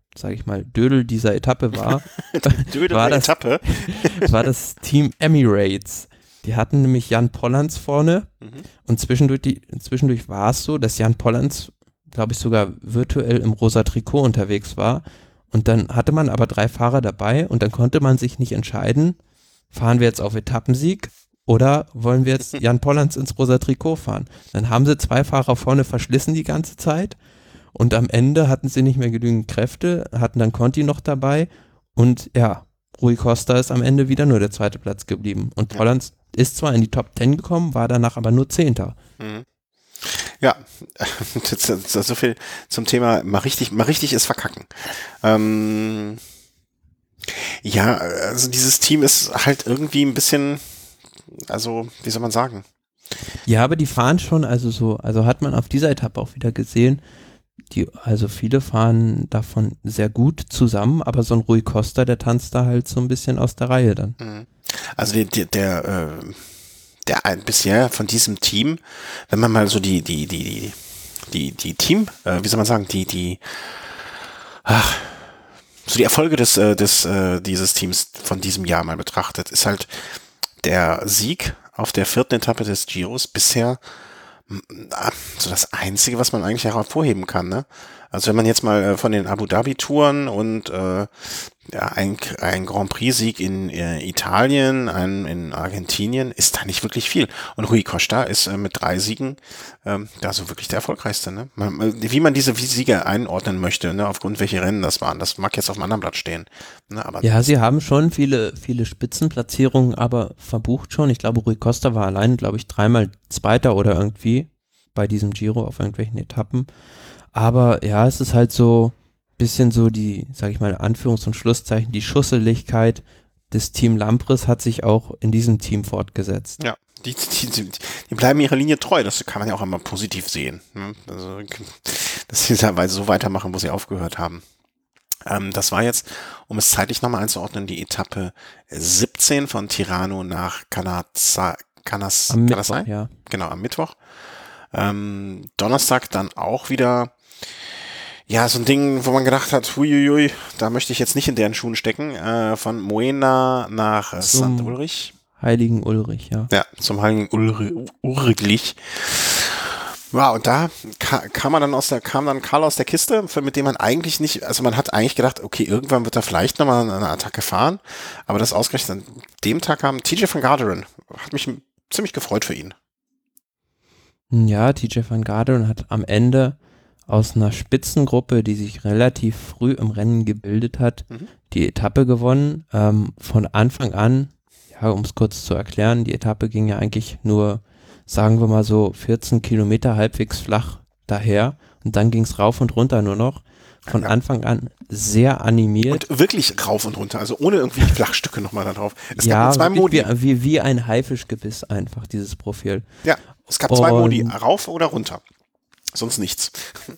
sage ich mal, Dödel dieser Etappe war, Dödel war, der das, Etappe. war das Team Emirates. Die hatten nämlich Jan Pollanz vorne Mhm. und zwischendurch, die, zwischendurch war es so, dass Jan Pollanz, glaube ich, sogar virtuell im rosa Trikot unterwegs war. Und dann hatte man aber drei Fahrer dabei und dann konnte man sich nicht entscheiden, fahren wir jetzt auf Etappensieg oder wollen wir jetzt Jan Pollanz ins rosa Trikot fahren? Dann haben sie zwei Fahrer vorne verschlissen die ganze Zeit und am Ende hatten sie nicht mehr genügend Kräfte, hatten dann Conti noch dabei und ja, Rui Costa ist am Ende wieder nur der zweite Platz geblieben. Und Pollanz ist zwar in die Top Ten gekommen, war danach aber nur Zehnter. Mhm. Ja, das, das, das so viel zum Thema mal richtig, mal richtig ist verkacken. Ähm, ja, also dieses Team ist halt irgendwie ein bisschen, also wie soll man sagen? Ja, aber die fahren schon, also so, also hat man auf dieser Etappe auch wieder gesehen, die, also viele fahren davon sehr gut zusammen, aber so ein Rui Costa, der tanzt da halt so ein bisschen aus der Reihe dann. Also der, der, der äh, der ein bisher von diesem Team, wenn man mal so die, die, die, die, die Team, äh, wie soll man sagen, die, die, ach, so die Erfolge des, äh, des, äh, dieses Teams von diesem Jahr mal betrachtet, ist halt der Sieg auf der vierten Etappe des Giros bisher äh, so das Einzige, was man eigentlich hervorheben kann, ne? Also wenn man jetzt mal äh, von den Abu Dhabi Touren und äh, ja, ein, ein Grand Prix-Sieg in äh, Italien, ein in Argentinien, ist da nicht wirklich viel. Und Rui Costa ist äh, mit drei Siegen ähm, da so wirklich der erfolgreichste. Ne? Man, wie man diese Siege einordnen möchte, ne? Aufgrund welche Rennen das waren, das mag jetzt auf einem anderen Blatt stehen. Ne? Aber ja, sie haben schon viele, viele Spitzenplatzierungen, aber verbucht schon. Ich glaube, Rui Costa war allein, glaube ich, dreimal Zweiter oder irgendwie bei diesem Giro auf irgendwelchen Etappen. Aber ja, es ist halt so bisschen so die, sag ich mal, Anführungs- und Schlusszeichen, die Schusseligkeit des Team Lampres hat sich auch in diesem Team fortgesetzt. Ja, die, die, die, die bleiben ihrer Linie treu, das kann man ja auch immer positiv sehen. Ne? Also, dass sie da so weitermachen, wo sie aufgehört haben. Ähm, das war jetzt, um es zeitlich nochmal einzuordnen, die Etappe siebzehn von Tirano nach Canazza, Canas, am Canazai? Mittwoch, ja. Genau, am Mittwoch. Ähm, Donnerstag dann auch wieder ja, so ein Ding, wo man gedacht hat, huiuiui, da möchte ich jetzt nicht in deren Schuhen stecken, äh, von Moena nach äh, Sankt Ulrich. Heiligen Ulrich, ja. Ja, zum Heiligen Ulrich. Ulrich. Ja, und da ka kam man dann aus der, kam dann Karl aus der Kiste, für, mit dem man eigentlich nicht, also man hat eigentlich gedacht, okay, irgendwann wird er vielleicht nochmal eine Attacke fahren, aber das ausgerechnet an dem Tag kam T J van Garderen. Hat mich ziemlich gefreut für ihn. Ja, T J van Garderen hat am Ende aus einer Spitzengruppe, die sich relativ früh im Rennen gebildet hat, mhm. die Etappe gewonnen. Ähm, von Anfang an, ja, um es kurz zu erklären, die Etappe ging ja eigentlich nur, sagen wir mal so, vierzehn Kilometer halbwegs flach daher und dann ging es rauf und runter nur noch. Von ja. Anfang an sehr animiert. Und wirklich rauf und runter, also ohne irgendwie Flachstücke nochmal da drauf. Es ja, gab zwei Modi. Wie, wie, wie ein Haifischgebiss einfach, dieses Profil. Ja, es gab zwei und Modi, rauf oder runter. Sonst nichts.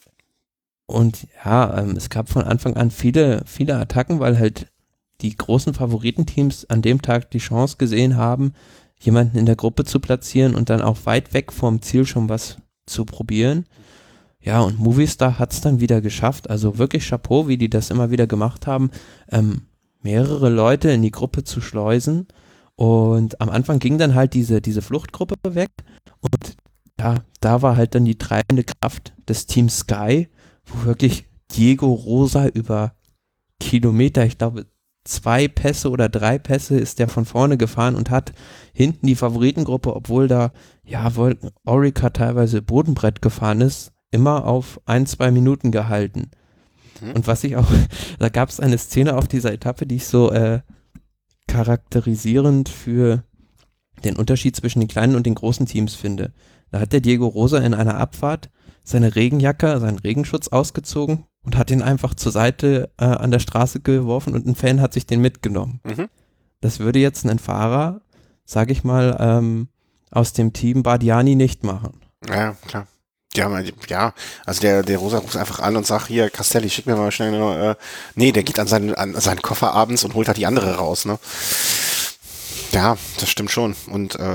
Und ja, ähm, es gab von Anfang an viele, viele Attacken, weil halt die großen Favoritenteams an dem Tag die Chance gesehen haben, jemanden in der Gruppe zu platzieren und dann auch weit weg vom Ziel schon was zu probieren. Ja, und Movistar hat es dann wieder geschafft, also wirklich Chapeau, wie die das immer wieder gemacht haben, ähm, mehrere Leute in die Gruppe zu schleusen. Und am Anfang ging dann halt diese, diese Fluchtgruppe weg und ja, da war halt dann die treibende Kraft des Teams Sky, wo wirklich Diego Rosa über Kilometer, ich glaube zwei Pässe oder drei Pässe ist der von vorne gefahren und hat hinten die Favoritengruppe, obwohl da ja wohl Orica teilweise Bodenbrett gefahren ist, immer auf ein, zwei Minuten gehalten. Mhm. Und was ich auch, da gab es eine Szene auf dieser Etappe, die ich so äh, charakterisierend für den Unterschied zwischen den kleinen und den großen Teams finde. Da hat der Diego Rosa in einer Abfahrt seine Regenjacke, seinen Regenschutz ausgezogen und hat ihn einfach zur Seite äh, an der Straße geworfen und ein Fan hat sich den mitgenommen. Mhm. Das würde jetzt ein Fahrer, sage ich mal, ähm, aus dem Team Bardiani nicht machen. Ja, klar. Ja, ja, also der, der Rosa ruft einfach an und sagt, hier, Castelli, schick mir mal schnell eine, äh, nee, der geht an seinen, an seinen Koffer abends und holt halt die andere raus, ne? Ja, das stimmt schon. Und äh,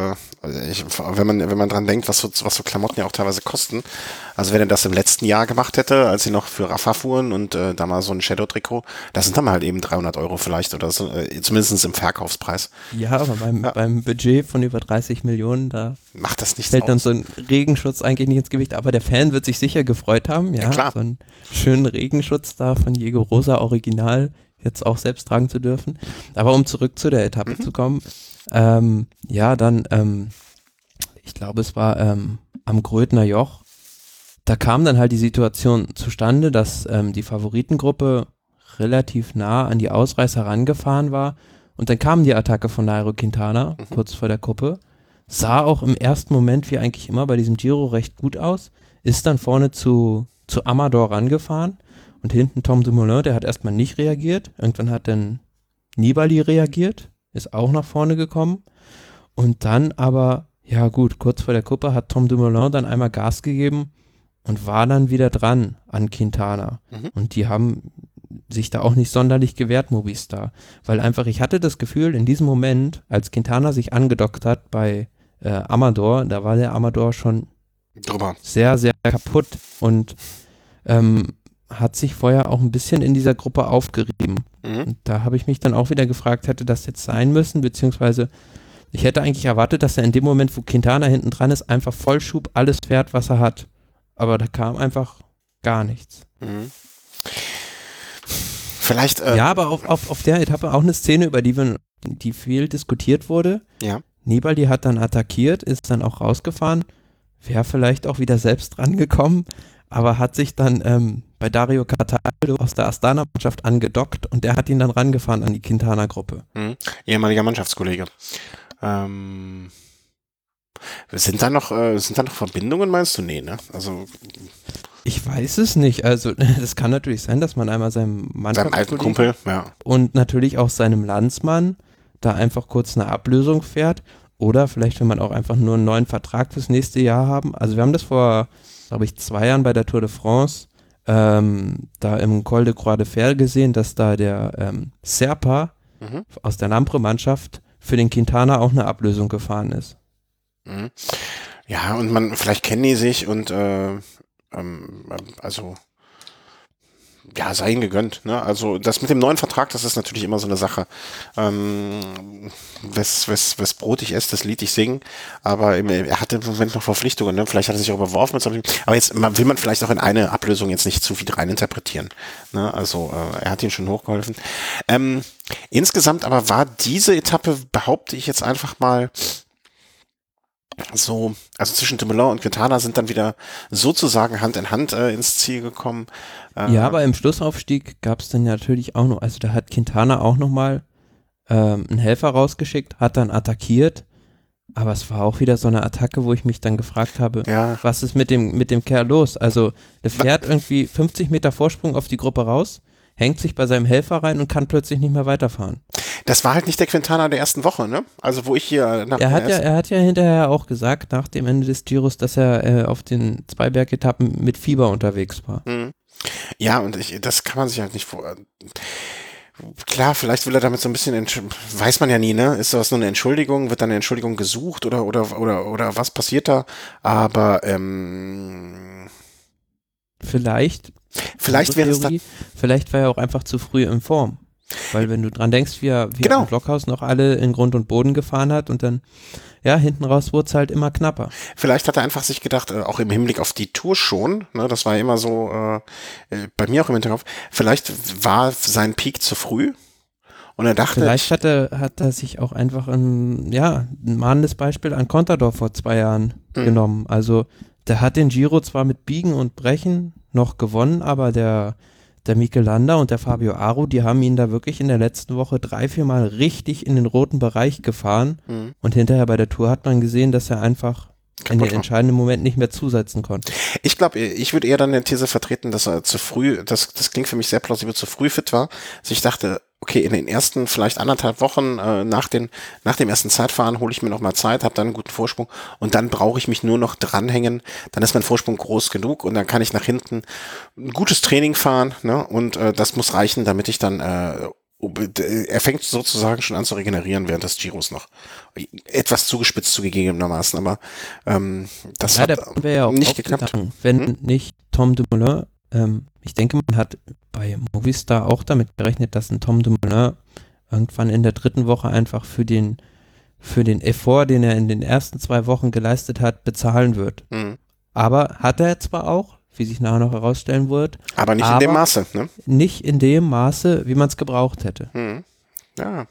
Also ich, wenn man, wenn man dran denkt, was so, was so Klamotten ja auch teilweise kosten. Also wenn er das im letzten Jahr gemacht hätte, als sie noch für Rafa fuhren und äh, da mal so ein Shadow-Trikot, das sind dann halt eben dreihundert Euro vielleicht oder so, äh, zumindest im Verkaufspreis. Ja, aber beim, Ja. beim Budget von über dreißig Millionen, da Macht das nichts fällt dann aus. so ein Regenschutz eigentlich nicht ins Gewicht, aber der Fan wird sich sicher gefreut haben, ja, Ja, klar. so einen schönen Regenschutz da von Diego Rosa Original jetzt auch selbst tragen zu dürfen. Aber um zurück zu der Etappe Mhm. zu kommen, ähm, ja, dann, ähm, ich glaube, es war ähm, am Grödner Joch, da kam dann halt die Situation zustande, dass ähm, die Favoritengruppe relativ nah an die Ausreißer rangefahren war und dann kam die Attacke von Nairo Quintana Mhm. kurz vor der Kuppe, sah auch im ersten Moment wie eigentlich immer bei diesem Giro recht gut aus, ist dann vorne zu, zu Amador rangefahren und hinten Tom Dumoulin, der hat erstmal nicht reagiert, irgendwann hat dann Nibali reagiert, ist auch nach vorne gekommen und dann aber, ja gut, kurz vor der Kuppe hat Tom Dumoulin dann einmal Gas gegeben und war dann wieder dran an Quintana. Mhm. Und die haben sich da auch nicht sonderlich gewehrt, Movistar. Weil einfach, ich hatte das Gefühl, in diesem Moment, als Quintana sich angedockt hat bei äh, Amador, da war der Amador schon Drüber. sehr, sehr kaputt und ähm, hat sich vorher auch ein bisschen in dieser Gruppe aufgerieben. Mhm. Und da habe ich mich dann auch wieder gefragt, hätte das jetzt sein müssen, beziehungsweise ich hätte eigentlich erwartet, dass er in dem Moment, wo Quintana hinten dran ist, einfach Vollschub alles fährt, was er hat. Aber da kam einfach gar nichts. Mhm. Vielleicht, äh, Ja, aber auf, auf, auf der Etappe auch eine Szene, über die, wir, die viel diskutiert wurde. ja. Nibali hat dann attackiert, ist dann auch rausgefahren, wäre vielleicht auch wieder selbst rangekommen, aber hat sich dann ähm, bei Dario Cataldo aus der Astana-Mannschaft angedockt und der hat ihn dann rangefahren an die Quintana-Gruppe. Mhm. Ehemaliger Mannschaftskollege. Ähm, sind da noch, äh, sind da noch Verbindungen, meinst du? Nee, ne? Also Ich weiß es nicht, also das kann natürlich sein, dass man einmal seinem seinem alten Mannschaftskollegen Kumpel, ja. und natürlich auch seinem Landsmann da einfach kurz eine Ablösung fährt oder vielleicht will man auch einfach nur einen neuen Vertrag fürs nächste Jahr haben. Also wir haben das vor, glaube ich, zwei Jahren bei der Tour de France ähm, da im Col de Croix de Fer gesehen, dass da der ähm, Serpa Mhm. aus der Lampre-Mannschaft für den Quintana auch eine Ablösung gefahren ist. Mhm. Ja, und man, vielleicht kennen die sich und äh, ähm, also ja, sei ihnen gegönnt. Ne? Also das mit dem neuen Vertrag, das ist natürlich immer so eine Sache. Ähm, wes, wes, wes Brot ich esse, das Lied ich singen. Aber im, er hatte im Moment noch Verpflichtungen. Ne? Vielleicht hat er sich auch überworfen. Mit so, aber jetzt man, will man vielleicht auch in eine Ablösung jetzt nicht zu viel reininterpretieren. Ne? Also äh, er hat ihn schon hochgeholfen. Ähm, insgesamt aber war diese Etappe, behaupte ich jetzt einfach mal, so, also zwischen Dumoulin und Quintana sind dann wieder sozusagen Hand in Hand äh, ins Ziel gekommen. Äh, Ja, aber im Schlussaufstieg gab es dann natürlich auch noch, also da hat Quintana auch nochmal ähm, einen Helfer rausgeschickt, hat dann attackiert, aber es war auch wieder so eine Attacke, wo ich mich dann gefragt habe, ja, was ist mit dem, mit dem Kerl los? Also der fährt irgendwie fünfzig Meter Vorsprung auf die Gruppe raus, hängt sich bei seinem Helfer rein und kann plötzlich nicht mehr weiterfahren. das war halt nicht der Quintana der ersten Woche, ne? Also wo ich hier nach Er der hat ja, ersten- er hat ja hinterher auch gesagt, nach dem Ende des Giros, dass er äh, auf den zwei Bergetappen mit Fieber unterwegs war. Mhm. Ja, und ich, das kann man sich halt nicht vor. Klar, vielleicht will er damit so ein bisschen, entsch- weiß man ja nie, ne? Ist das nur eine Entschuldigung? Wird dann eine Entschuldigung gesucht oder oder oder oder was passiert da? Aber ähm, Vielleicht vielleicht Andere wäre es dann. Theorie, vielleicht war er auch einfach zu früh in Form. Weil wenn du dran denkst, wie er, wie Genau. er im Blockhaus noch alle in Grund und Boden gefahren hat und dann, ja, hinten raus wurde es halt immer knapper. Vielleicht hat er einfach sich gedacht, äh, auch im Hinblick auf die Tour schon, ne, das war ja immer so äh, äh, bei mir auch im Hinterkopf, vielleicht war sein Peak zu früh und er dachte, Vielleicht hat er, hat er sich auch einfach ein, ja, ein mahnendes Beispiel an Contador vor zwei Jahren Mhm. genommen. Also der hat den Giro zwar mit Biegen und Brechen noch gewonnen, aber der, der Mikel Landa und der Fabio Aru, die haben ihn da wirklich in der letzten Woche drei, vier Mal richtig in den roten Bereich gefahren. Mhm. Und hinterher bei der Tour hat man gesehen, dass er einfach in Kaputt den war. entscheidenden Moment nicht mehr zusetzen konnte. Ich glaube, ich würde eher dann eine These vertreten, dass er zu früh, das, das klingt für mich sehr plausibel, zu früh fit war. Also ich dachte, okay, in den ersten vielleicht anderthalb Wochen äh, nach, den, nach dem ersten Zeitfahren hole ich mir noch mal Zeit, habe dann einen guten Vorsprung und dann brauche ich mich nur noch dranhängen. Dann ist mein Vorsprung groß genug und dann kann ich nach hinten ein gutes Training fahren, ne? Und äh, das muss reichen, damit ich dann äh, er fängt sozusagen schon an zu regenerieren während des Giros noch. Etwas zugespitzt zugegebenermaßen, aber ähm, das ja, hat da wäre ja auch nicht geklappt. Wenn hm? nicht Tom Dumoulin, ähm, ich denke, man hat bei Movistar auch damit gerechnet, dass ein Tom Dumoulin irgendwann in der dritten Woche einfach für den für den Effort, den er in den ersten zwei Wochen geleistet hat, bezahlen wird. Hm. Aber hat er zwar auch, wie sich nachher noch herausstellen wird. Aber nicht aber in dem Maße, ne? Nicht in dem Maße, wie man es gebraucht hätte. Hm. Ja.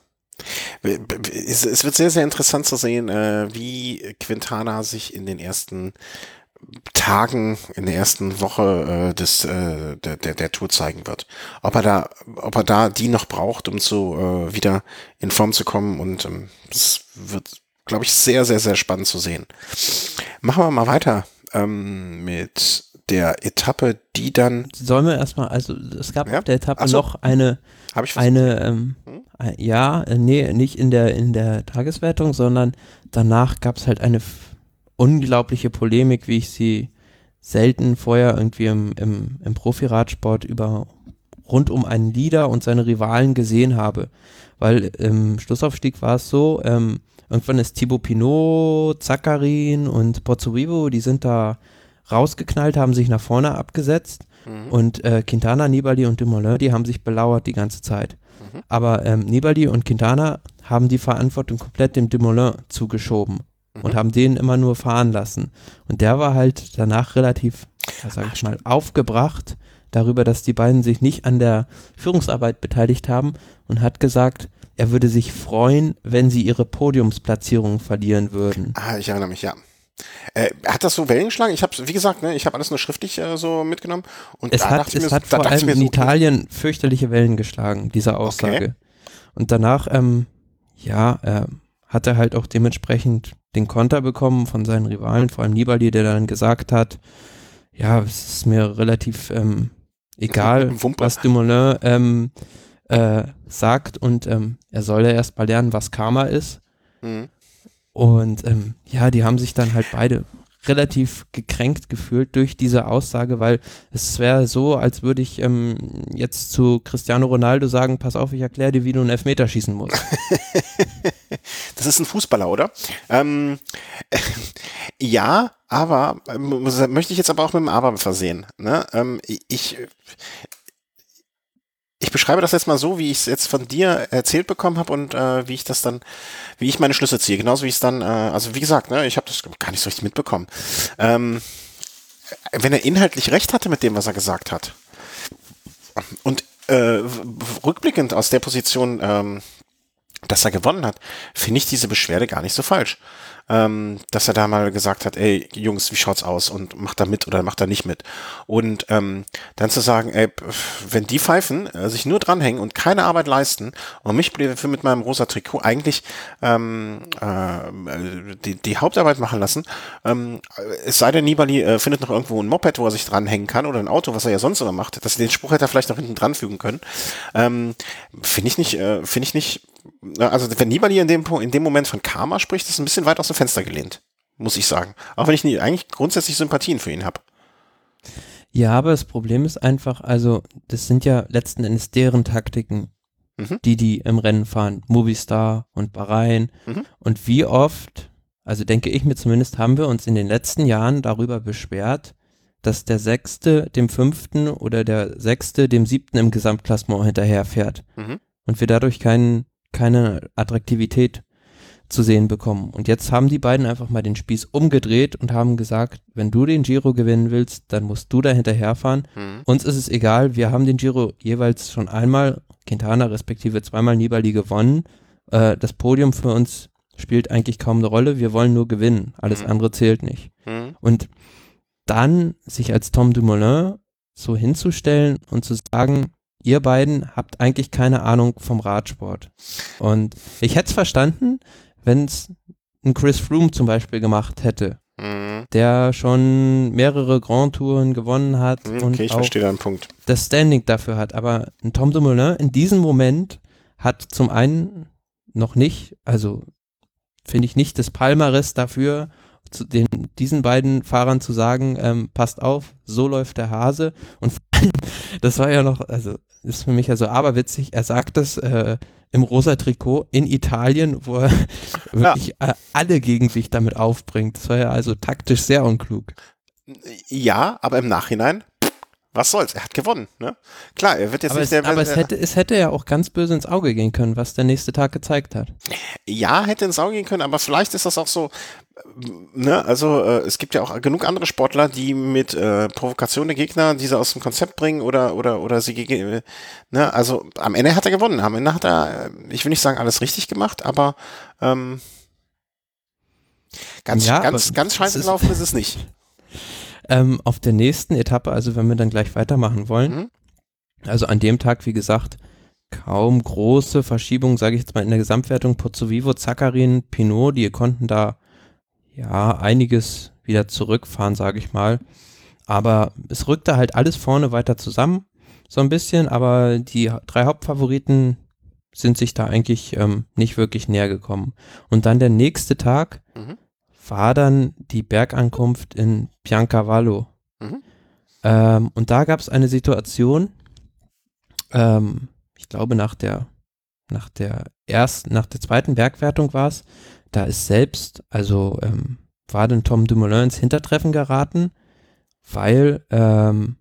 Es, es wird sehr, sehr interessant zu sehen, äh, wie Quintana sich in den ersten Tagen, in der ersten Woche äh, des, äh, der, der, der Tour zeigen wird. Ob er da, ob er da die noch braucht, um zu äh, wieder in Form zu kommen, und ähm, das wird, glaube ich, sehr, sehr, sehr spannend zu sehen. Machen wir mal weiter ähm, mit der Etappe, die dann... Sollen wir erstmal, also es gab ja? auf der Etappe so. noch eine, Hab ich eine ähm, hm? ein, ja, nee, nicht in der, in der Tageswertung, sondern danach gab es halt eine f- unglaubliche Polemik, wie ich sie selten vorher irgendwie im, im, im Profi-Radsport über rund um einen Leader und seine Rivalen gesehen habe. Weil im Schlussaufstieg war es so, ähm, irgendwann ist Thibaut Pinot, Zaccarin und Pozzovivo, die sind da rausgeknallt, haben sich nach vorne abgesetzt mhm. und äh, Quintana, Nibali und Dumoulin, die haben sich belauert die ganze Zeit. Mhm. Aber ähm, Nibali und Quintana haben die Verantwortung komplett dem Dumoulin zugeschoben mhm. und haben den immer nur fahren lassen. Und der war halt danach relativ, ja, sag ich mal, aufgebracht darüber, dass die beiden sich nicht an der Führungsarbeit beteiligt haben, und hat gesagt, er würde sich freuen, wenn sie ihre Podiumsplatzierungen verlieren würden. Ah, ich erinnere mich, ja. Äh, hat das so Wellen geschlagen? Ich habe, wie gesagt, ne, ich habe alles nur schriftlich äh, so mitgenommen. Und es da hat, dachte es ich mir, hat da vor dachte ich allem mir in so, Italien fürchterliche Wellen geschlagen, diese Aussage. Okay. Und danach, ähm, ja, äh, hat er halt auch dementsprechend den Konter bekommen von seinen Rivalen, vor allem Nibali, der dann gesagt hat, ja, es ist mir relativ ähm, egal, was Dumoulin ähm, äh, sagt, und ähm, er soll ja erst mal lernen, was Karma ist. Mhm. Und ähm, ja, die haben sich dann halt beide relativ gekränkt gefühlt durch diese Aussage, weil es wäre so, als würde ich ähm, jetzt zu Cristiano Ronaldo sagen, pass auf, ich erkläre dir, wie du einen Elfmeter schießen musst. Das ist ein Fußballer, oder? Ähm, äh, ja, aber äh, möchte ich jetzt aber auch mit dem Aber versehen. Ne? Ähm, ich Ich beschreibe das jetzt mal so, wie ich es jetzt von dir erzählt bekommen habe und äh, wie ich das dann, wie ich meine Schlüsse ziehe. Genauso wie ich es dann, äh, also wie gesagt, ne, ich habe das gar nicht so richtig mitbekommen. Ähm, wenn er inhaltlich recht hatte mit dem, was er gesagt hat, und äh, rückblickend aus der Position, ähm, dass er gewonnen hat, finde ich diese Beschwerde gar nicht so falsch. Ähm, dass er da mal gesagt hat, ey, Jungs, wie schaut's aus, und macht da mit oder macht da nicht mit. Und ähm, dann zu sagen, ey, wenn die Pfeifen äh, sich nur dranhängen und keine Arbeit leisten und mich für mit meinem rosa Trikot eigentlich ähm, äh, die, die Hauptarbeit machen lassen, ähm, es sei denn, Nibali äh, findet noch irgendwo ein Moped, wo er sich dranhängen kann, oder ein Auto, was er ja sonst immer macht, dass den Spruch hätte er vielleicht noch hinten dran fügen können. Ähm, finde ich nicht, äh, finde ich nicht, also wenn Nibali in dem, in dem Moment von Karma spricht, ist es ein bisschen weit aus dem Fenster gelehnt, muss ich sagen. Auch wenn ich nie, eigentlich grundsätzlich Sympathien für ihn habe. Ja, aber das Problem ist einfach, also das sind ja letzten Endes deren Taktiken, mhm. die die im Rennen fahren. Movistar und Bahrain. Mhm. Und wie oft, also denke ich mir zumindest, haben wir uns in den letzten Jahren darüber beschwert, dass der Sechste dem Fünften oder der Sechste dem Siebten im Gesamtklassement hinterherfährt. Mhm. Und wir dadurch keinen, keine Attraktivität zu sehen bekommen. Und jetzt haben die beiden einfach mal den Spieß umgedreht und haben gesagt, wenn du den Giro gewinnen willst, dann musst du da hinterherfahren. Mhm. Uns ist es egal, wir haben den Giro jeweils schon einmal, Quintana respektive zweimal Nibali gewonnen. Äh, das Podium für uns spielt eigentlich kaum eine Rolle, wir wollen nur gewinnen, alles mhm. andere zählt nicht. Mhm. Und dann sich als Tom Dumoulin so hinzustellen und zu sagen, ihr beiden habt eigentlich keine Ahnung vom Radsport. Und ich hätte es verstanden, wenn es ein Chris Froome zum Beispiel gemacht hätte, mhm. der schon mehrere Grand Touren gewonnen hat okay, und ich auch verstehe deinen Punkt. Das Standing dafür hat. Aber ein Tom Dumoulin in diesem Moment hat zum einen noch nicht, also finde ich nicht das Palmares dafür, zu den, diesen beiden Fahrern zu sagen, ähm, passt auf, so läuft der Hase. Und das war ja noch, also ist für mich also aberwitzig, er sagt das äh, im rosa Trikot in Italien, wo er wirklich äh, alle gegen sich damit aufbringt. Das war ja also taktisch sehr unklug. Ja, aber im Nachhinein, was soll's, er hat gewonnen, ne? Klar, er wird jetzt aber nicht es, der... Aber es hätte, es hätte ja auch ganz böse ins Auge gehen können, was der nächste Tag gezeigt hat. Ja, hätte ins Auge gehen können, aber vielleicht ist das auch so, ne, also äh, es gibt ja auch genug andere Sportler, die mit äh, Provokation der Gegner diese aus dem Konzept bringen oder oder oder sie gegen, äh, ne, also am Ende hat er gewonnen, am Ende hat er, ich will nicht sagen alles richtig gemacht, aber ähm, ganz ja, ganz aber ganz scheiße gelaufen ist es nicht. Ähm, auf der nächsten Etappe, also wenn wir dann gleich weitermachen wollen, Mhm. also an dem Tag, wie gesagt, kaum große Verschiebungen, sage ich jetzt mal in der Gesamtwertung. Pozzovivo, Zaccarin, Pinot, die konnten da ja einiges wieder zurückfahren, sage ich mal. Aber es rückte halt alles vorne weiter zusammen, so ein bisschen, aber die drei Hauptfavoriten sind sich da eigentlich ähm, nicht wirklich näher gekommen. Und dann der nächste Tag Mhm. war dann die Bergankunft in Piancavallo. Mhm. Ähm, und da gab es eine Situation, ähm, ich glaube nach der, nach der ersten, nach der zweiten Bergwertung war es, da ist selbst, also ähm, war dann Tom Dumoulin ins Hintertreffen geraten, weil ähm,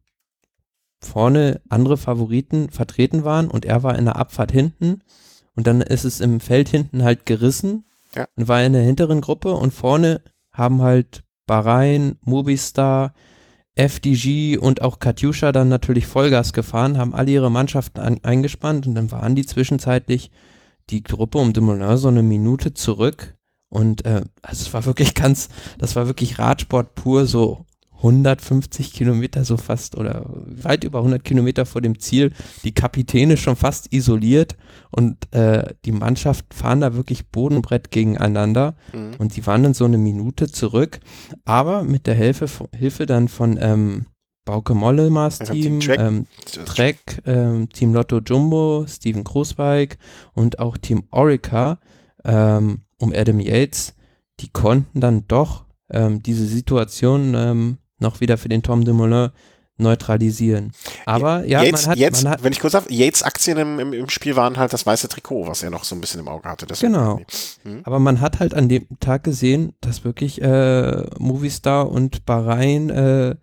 vorne andere Favoriten vertreten waren und er war in der Abfahrt hinten und dann ist es im Feld hinten halt gerissen Ja. und war in der hinteren Gruppe und vorne haben halt Bahrain, Movistar, F D G und auch Katyusha dann natürlich Vollgas gefahren, haben alle ihre Mannschaften an, eingespannt und dann waren die zwischenzeitlich die Gruppe um Dumoulin so eine Minute zurück und äh, also es war wirklich ganz, das war wirklich Radsport pur, so hundertfünfzig Kilometer so fast oder weit über hundert Kilometer vor dem Ziel, die Kapitäne schon fast isoliert und äh, die Mannschaft fahren da wirklich Bodenbrett gegeneinander Mhm. und die waren dann so eine Minute zurück, aber mit der Hilfe, Hilfe dann von ähm, Bauke Mollemars Also Team, Team Trek. ähm, Trek, ähm, Team Lotto Jumbo, Steven Großweig und auch Team Orica ähm, um Adam Yates, die konnten dann doch ähm, diese Situation ähm, noch wieder für den Tom Dumoulin neutralisieren. Aber ja, Yates, man hat, Yates, man hat wenn ich kurz sage, Yates Aktien im, im, im Spiel waren halt das weiße Trikot, was er noch so ein bisschen im Auge hatte. Deswegen genau. Hm? Aber man hat halt an dem Tag gesehen, dass wirklich äh, Movistar und Bahrain äh,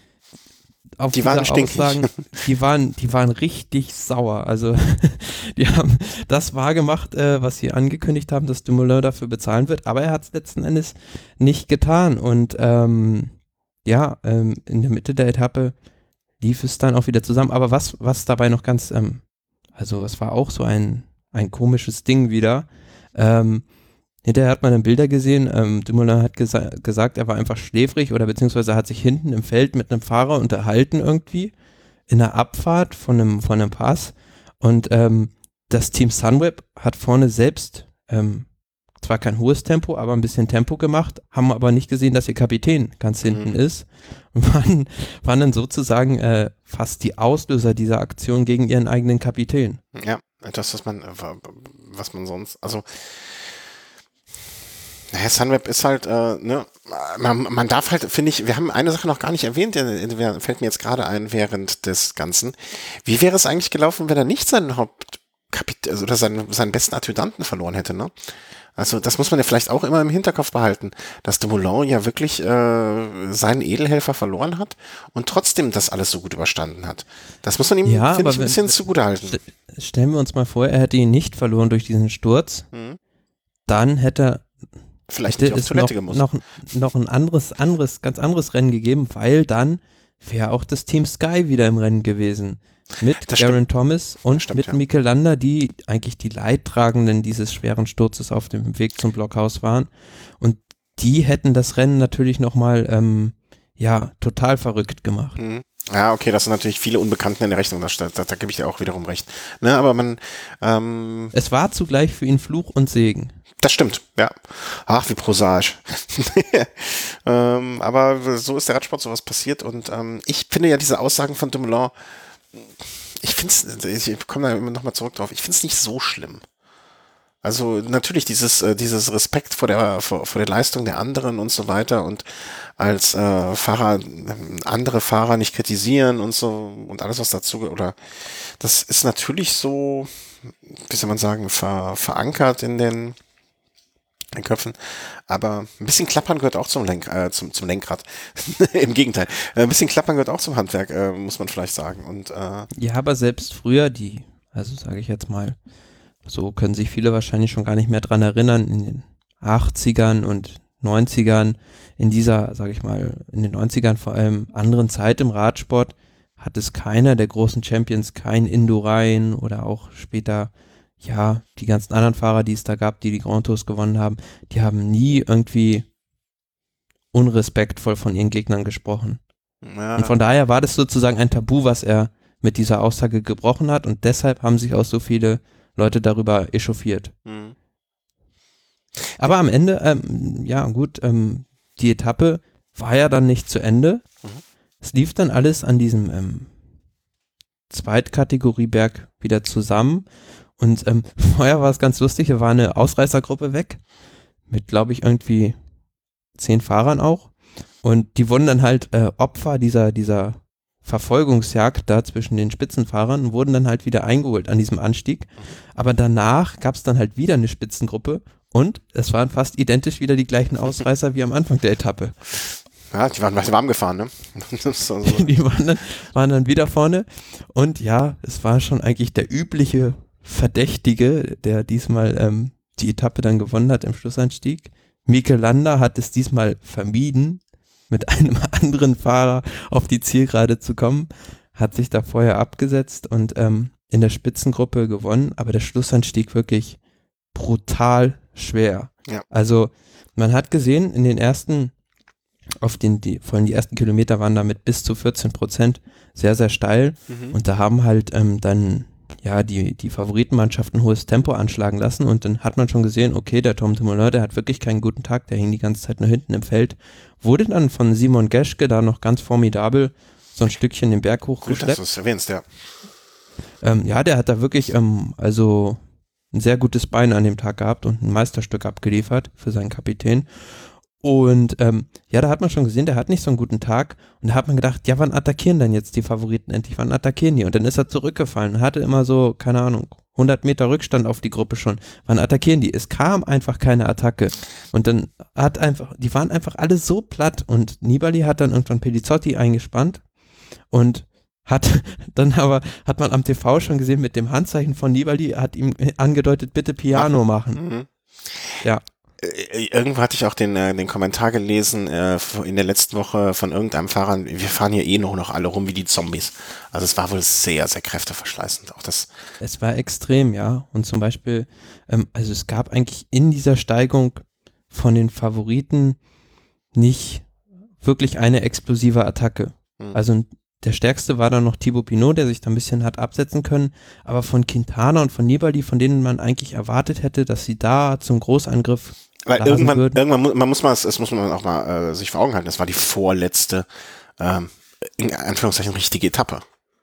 auf Die diese waren stinkig. Aussagen, die waren, die waren richtig sauer. Also die haben das wahrgemacht, äh, was sie angekündigt haben, dass Dumoulin dafür bezahlen wird, aber er hat es letzten Endes nicht getan. Und ähm, ja, ähm, in der Mitte der Etappe lief es dann auch wieder zusammen. Aber was, was dabei noch ganz, ähm, also es war auch so ein, ein komisches Ding wieder. Ähm, hinterher hat man dann Bilder gesehen, ähm, Dumoulin hat gesa gesagt, er war einfach schläfrig oder beziehungsweise hat sich hinten im Feld mit einem Fahrer unterhalten irgendwie in der Abfahrt von einem, von einem Pass und ähm, das Team Sunweb hat vorne selbst ähm, zwar kein hohes Tempo, aber ein bisschen Tempo gemacht, haben aber nicht gesehen, dass ihr Kapitän ganz hinten Mhm. ist und waren, waren dann sozusagen äh, fast die Auslöser dieser Aktion gegen ihren eigenen Kapitän. Ja, etwas, was man, was man sonst, also naja, Sunweb ist halt, äh, ne, man, man darf halt, finde ich, wir haben eine Sache noch gar nicht erwähnt, der, der fällt mir jetzt gerade ein während des Ganzen. Wie wäre es eigentlich gelaufen, wenn er nicht seinen Hauptkapitän, also oder seinen, seinen besten Adjutanten verloren hätte, ne? Also das muss man ja vielleicht auch immer im Hinterkopf behalten, dass Dumoulin ja wirklich äh, seinen Edelhelfer verloren hat und trotzdem das alles so gut überstanden hat. Das muss man ihm, Ja, finde aber ich, ein wenn- bisschen zugutehalten. St stellen wir uns mal vor, er hätte ihn nicht verloren durch diesen Sturz, Mhm. dann hätte Vielleicht hätte nicht auf es Toilette noch, gemusst. noch, noch ein anderes, anderes, ganz anderes Rennen gegeben, weil dann wäre auch das Team Sky wieder im Rennen gewesen. Mit Das Geraint Thomas und stimmt, mit ja. Mikel Landa, die eigentlich die Leidtragenden dieses schweren Sturzes auf dem Weg zum Blockhaus waren. Und die hätten das Rennen natürlich nochmal, ähm, ja, total verrückt gemacht. Mhm. Ja, okay, das sind natürlich viele Unbekannten in der Rechnung, da, da, da gebe ich dir auch wiederum recht. Ne, aber man, ähm, Es war zugleich für ihn Fluch und Segen. das stimmt, ja. Ach, wie prosaisch. ähm, aber so ist der Radsport, sowas passiert und ähm, ich finde ja diese Aussagen von Dumoulin, ich finde es, ich komme da immer nochmal zurück drauf, ich finde es nicht so schlimm. Also natürlich dieses äh, dieses Respekt vor der vor, vor der Leistung der anderen und so weiter und als äh, Fahrer äh, andere Fahrer nicht kritisieren und so und alles was dazu oder das ist natürlich so, wie soll man sagen, ver, verankert in den, den Köpfen. Aber ein bisschen Klappern gehört auch zum Lenk äh, zum zum Lenkrad. Im Gegenteil, ein bisschen Klappern gehört auch zum Handwerk, äh, muss man vielleicht sagen. Und äh, Ja, aber selbst früher die, also sage ich jetzt mal, so können sich viele wahrscheinlich schon gar nicht mehr dran erinnern, in den achtzigern und neunzigern, in dieser, sage ich mal, in den neunzigern vor allem anderen Zeit im Radsport, hat es keiner der großen Champions, kein Indurain oder auch später, ja, die ganzen anderen Fahrer, die es da gab, die die Grand Tours gewonnen haben, die haben nie irgendwie unrespektvoll von ihren Gegnern gesprochen. ja, Und von daher war das sozusagen ein Tabu, was er mit dieser Aussage gebrochen hat und deshalb haben sich auch so viele Leute darüber echauffiert. hm. Aber am Ende, ähm, ja gut, ähm, die Etappe war ja dann nicht zu Ende. Mhm. Es lief dann alles an diesem ähm, Zweitkategorieberg wieder zusammen und ähm, vorher war es ganz lustig, da war eine Ausreißergruppe weg mit, glaube ich, irgendwie zehn Fahrern auch und die wurden dann halt äh, Opfer dieser, dieser Verfolgungsjagd da zwischen den Spitzenfahrern und wurden dann halt wieder eingeholt an diesem Anstieg. Aber danach gab es dann halt wieder eine Spitzengruppe und es waren fast identisch wieder die gleichen Ausreißer wie am Anfang der Etappe. Ja, die waren warm gefahren, ne? Das ist also Die waren dann, waren dann wieder vorne und ja, es war schon eigentlich der übliche Verdächtige, der diesmal ähm, die Etappe dann gewonnen hat im Schlussanstieg. Mikel Landa hat es diesmal vermieden, mit einem anderen Fahrer auf die Zielgerade zu kommen, hat sich da vorher abgesetzt und ähm, in der Spitzengruppe gewonnen, aber der Schlussanstieg wirklich brutal schwer. Ja. Also man hat gesehen, in den ersten, auf den, die, vor allem die ersten Kilometer waren da mit bis zu vierzehn Prozent sehr, sehr steil mhm. und da haben halt ähm, dann ja, die, die Favoritenmannschaften ein hohes Tempo anschlagen lassen und dann hat man schon gesehen, okay, der Tom Dumoulin, der hat wirklich keinen guten Tag, der hing die ganze Zeit nur hinten im Feld, wurde dann von Simon Geschke da noch ganz formidabel so ein Stückchen den Berg hochgeschleppt. Gut, dass du es erwähnst, ja. Ähm, ja, der hat da wirklich ähm, also ein sehr gutes Bein an dem Tag gehabt und ein Meisterstück abgeliefert für seinen Kapitän. Und ähm, ja, da hat man schon gesehen, der hat nicht so einen guten Tag. Und da hat man gedacht, ja, wann attackieren denn jetzt die Favoriten endlich? Wann attackieren die? Und dann ist er zurückgefallen und hatte immer so, keine Ahnung, hundert Meter Rückstand auf die Gruppe schon. Wann attackieren die? Es kam einfach keine Attacke. Und dann hat einfach, die waren einfach alle so platt. Und Nibali hat dann irgendwann Pelizzotti eingespannt und hat dann aber, hat man am T V schon gesehen mit dem Handzeichen von Nibali, hat ihm angedeutet, bitte Piano machen. Mhm. Ja. Irgendwo hatte ich auch den, äh, den Kommentar gelesen äh, in der letzten Woche von irgendeinem Fahrer, wir fahren hier eh nur noch alle rum wie die Zombies. Also es war wohl sehr, sehr kräfteverschleißend. Auch das. Es war extrem, ja. Und zum Beispiel, ähm, also es gab eigentlich in dieser Steigung von den Favoriten nicht wirklich eine explosive Attacke. Mhm. Also der stärkste war dann noch Thibaut Pinot, der sich da ein bisschen hat absetzen können. Aber von Quintana und von Nibali, von denen man eigentlich erwartet hätte, dass sie da zum Großangriff Weil rasen irgendwann, würden. irgendwann mu- man muss mal, das muss man auch mal äh, sich vor Augen halten, das war die vorletzte, ähm, in Anführungszeichen, richtige Etappe.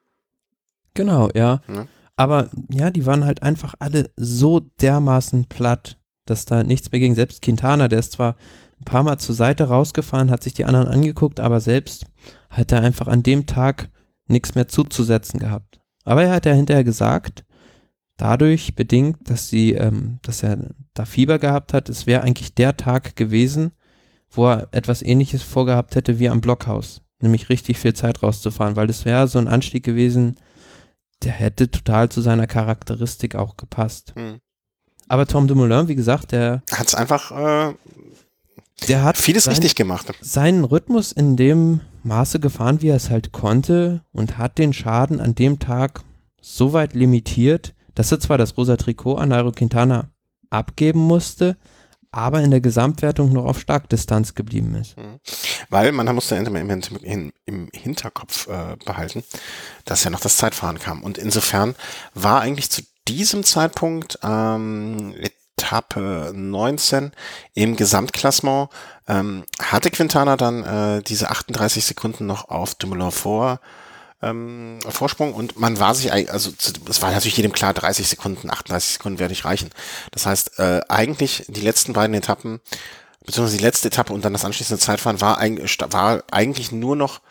Genau, ja. Ja. Aber ja, die waren halt einfach alle so dermaßen platt, dass da nichts mehr ging. Selbst Quintana, der ist zwar ein paar Mal zur Seite rausgefahren, hat sich die anderen angeguckt, aber selbst hat er einfach an dem Tag nichts mehr zuzusetzen gehabt. Aber er hat ja hinterher gesagt, dadurch bedingt, dass sie, ähm, dass er da Fieber gehabt hat, es wäre eigentlich der Tag gewesen, wo er etwas Ähnliches vorgehabt hätte wie am Blockhaus, nämlich richtig viel Zeit rauszufahren, weil das wäre so ein Anstieg gewesen, der hätte total zu seiner Charakteristik auch gepasst. Mhm. Aber Tom Dumoulin, wie gesagt, der, Hat es einfach äh, der hat vieles sein, richtig gemacht. seinen Rhythmus in dem Maße gefahren, wie er es halt konnte und hat den Schaden an dem Tag so weit limitiert, dass er zwar das rosa Trikot an Nairo Quintana abgeben musste, aber in der Gesamtwertung noch auf Starkdistanz geblieben ist. Weil man musste im, im, im Hinterkopf äh, behalten, dass ja noch das Zeitfahren kam. Und insofern war eigentlich zu diesem Zeitpunkt ähm, Etappe neunzehn im Gesamtklassement, ähm, hatte Quintana dann äh, diese achtunddreißig Sekunden noch auf Dumoulin vor. ähm, Vorsprung und man war sich, eig- also zu- es war natürlich jedem klar, dreißig Sekunden, achtunddreißig Sekunden werde nicht reichen. Das heißt, äh, eigentlich die letzten beiden Etappen, beziehungsweise die letzte Etappe und dann das anschließende Zeitfahren war, eig- sta- war eigentlich nur noch,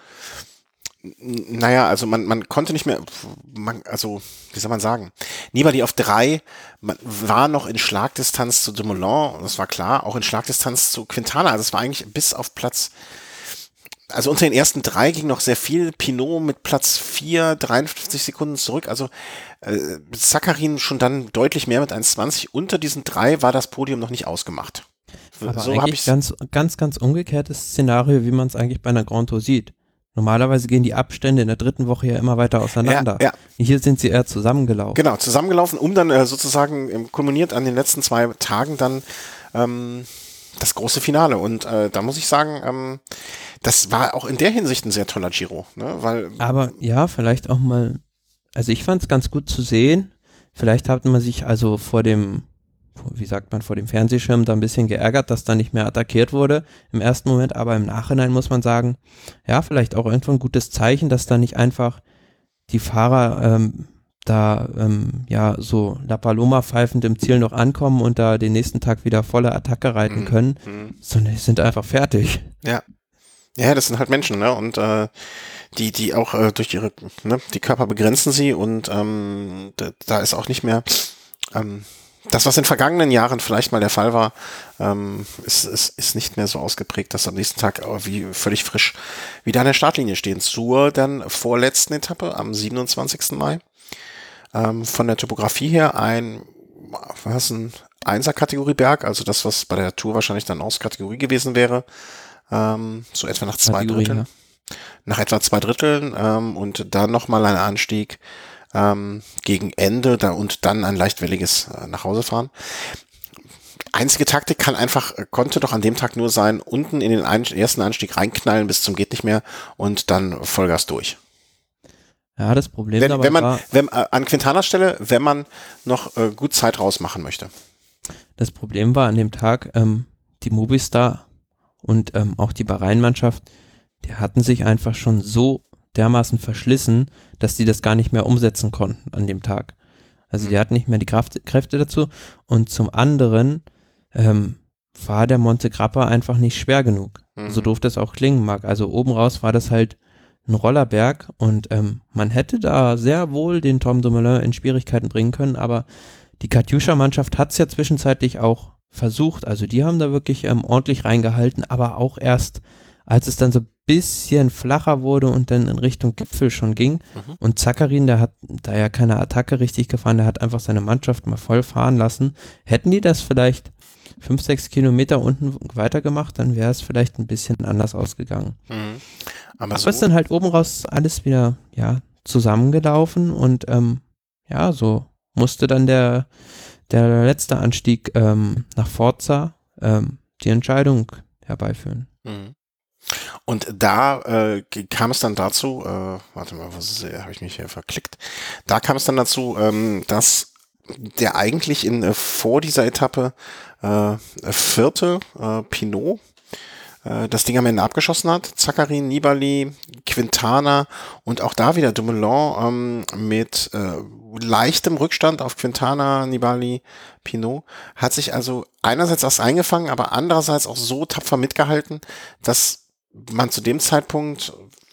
n- naja, also man, man konnte nicht mehr, man, also wie soll man sagen, Nibali auf drei, man war noch in Schlagdistanz zu Dumoulin, das war klar, auch in Schlagdistanz zu Quintana, also es war eigentlich bis auf Platz, also unter den ersten drei ging noch sehr viel. Pinot mit Platz vier, dreiundfünfzig Sekunden zurück. Also äh, Sakharin schon dann deutlich mehr mit eins zwanzig. Unter diesen drei war das Podium noch nicht ausgemacht. Aber So habe eigentlich ich ganz, ganz, ganz umgekehrtes Szenario, wie man es eigentlich bei einer Grand Tour sieht. Normalerweise gehen die Abstände in der dritten Woche ja immer weiter auseinander. Ja, ja. Hier sind sie eher zusammengelaufen. Genau, zusammengelaufen, um dann äh, sozusagen ähm, kulminiert an den letzten zwei Tagen dann ähm, das große Finale. Und äh, da muss ich sagen, ähm, das war auch in der Hinsicht ein sehr toller Giro, ne? Weil Aber ja, vielleicht auch mal, also ich fand es ganz gut zu sehen. Vielleicht hat man sich also vor dem, wie sagt man, vor dem Fernsehschirm da ein bisschen geärgert, dass da nicht mehr attackiert wurde im ersten Moment, aber im Nachhinein muss man sagen, ja, vielleicht auch irgendwo ein gutes Zeichen, dass da nicht einfach die Fahrer ähm, da ähm, ja so La Paloma pfeifend im Ziel noch ankommen und da den nächsten Tag wieder volle Attacke reiten Mhm. können, Mhm. sondern die sind einfach fertig. Ja. Ja, das sind halt Menschen, ne? Und äh, die, die auch äh, durch ihre, ne, die Körper begrenzen sie und ähm, da, da ist auch nicht mehr ähm, das, was in vergangenen Jahren vielleicht mal der Fall war, ähm, ist, ist, ist nicht mehr so ausgeprägt, dass am nächsten Tag äh, wie völlig frisch wieder an der Startlinie stehen. Zur dann vorletzten Etappe am siebenundzwanzigsten Mai. Ähm, von der Topografie her ein, was ein Einser-Kategorie-Berg, also das, was bei der Tour wahrscheinlich dann Aus-Kategorie gewesen wäre. Ähm, so etwa nach zwei Kategorie, Dritteln. ja. Nach etwa zwei Dritteln ähm, und dann nochmal ein Anstieg ähm, gegen Ende da, und dann ein leicht welliges äh, Nachhausefahren. Einzige Taktik kann einfach, äh, konnte doch an dem Tag nur sein, unten in den ein, ersten Anstieg reinknallen bis zum geht nicht mehr und dann Vollgas durch. Ja, das Problem Wenn, dabei wenn man, war, wenn, äh, an Quintanas Stelle, wenn man noch äh, gut Zeit rausmachen möchte. das Problem war an dem Tag, ähm, die Movistar und ähm, auch die Bahrain-Mannschaft, die hatten sich einfach schon so dermaßen verschlissen, dass die das gar nicht mehr umsetzen konnten an dem Tag. Also die hatten nicht mehr die Kraft, Kräfte dazu und zum anderen ähm, war der Monte Grappa einfach nicht schwer genug. Mhm. So doof das auch klingen mag. Also oben raus war das halt ein Rollerberg und ähm, man hätte da sehr wohl den Tom Dumoulin in Schwierigkeiten bringen können, aber die Katusha-Mannschaft hat es ja zwischenzeitlich auch versucht. Also die haben da wirklich ähm, ordentlich reingehalten, aber auch erst, als es dann so ein bisschen flacher wurde und dann in Richtung Gipfel schon ging. Mhm. Und Sakharin, der hat da ja keine Attacke richtig gefahren, der hat einfach seine Mannschaft mal voll fahren lassen. Hätten die das vielleicht fünf, sechs Kilometer unten weitergemacht, dann wäre es vielleicht ein bisschen anders ausgegangen. Mhm. Aber, Aber so, ist dann halt oben raus alles wieder, ja, zusammengelaufen und ähm, ja, so musste dann der, der letzte Anstieg ähm, nach Forza ähm, die Entscheidung herbeiführen. Mhm. Und da äh, kam es dann dazu, äh, warte mal, was habe ich mich hier verklickt? Da kam es dann dazu, ähm, dass der eigentlich in äh, vor dieser Etappe äh, vierte äh, Pinot äh, das Ding am Ende abgeschossen hat. Sakharin, Nibali, Quintana und auch da wieder Dumoulin ähm, mit äh, leichtem Rückstand auf Quintana, Nibali, Pinot, hat sich also einerseits erst eingefangen, aber andererseits auch so tapfer mitgehalten, dass man zu dem Zeitpunkt,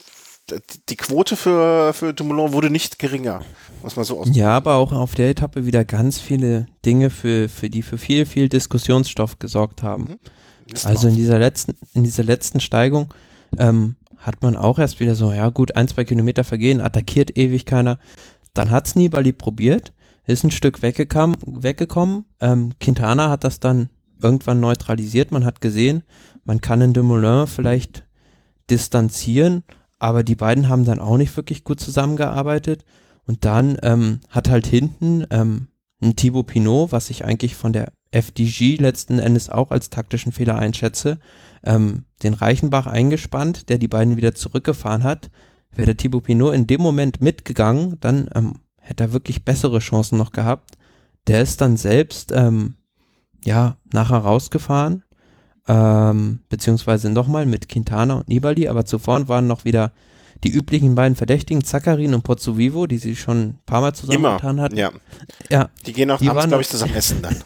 die Quote für, für Dumoulin wurde nicht geringer, muss man so ausdrücken. Ja, aber auch auf der Etappe wieder ganz viele Dinge, für, für die für viel, viel Diskussionsstoff gesorgt haben. Mhm. Also in dieser letzten, in dieser letzten Steigung ähm, hat man auch erst wieder so, ja gut, ein, zwei Kilometer vergehen, attackiert ewig keiner. Dann hat's Nibali probiert, ist ein Stück weggekommen, weggekommen. Ähm, Quintana hat das dann irgendwann neutralisiert. Man hat gesehen, man kann in Dumoulin vielleicht distanzieren, aber die beiden haben dann auch nicht wirklich gut zusammengearbeitet. Und dann ähm, hat halt hinten ähm, ein Thibaut Pinot, was ich eigentlich von der F D G letzten Endes auch als taktischen Fehler einschätze, ähm, den Reichenbach eingespannt, der die beiden wieder zurückgefahren hat. Wäre der Thibaut Pinot in dem Moment mitgegangen, dann ähm, hätte er wirklich bessere Chancen noch gehabt. Der ist dann selbst ähm, ja nachher rausgefahren, ähm, beziehungsweise nochmal mit Quintana und Nibali, aber zuvor waren noch wieder die üblichen beiden Verdächtigen, Zaccarin und Pozzovivo, die sie schon ein paar Mal zusammengetan hatten. Ja. ja. Die gehen auch die abends, waren- glaube ich, zusammen essen dann.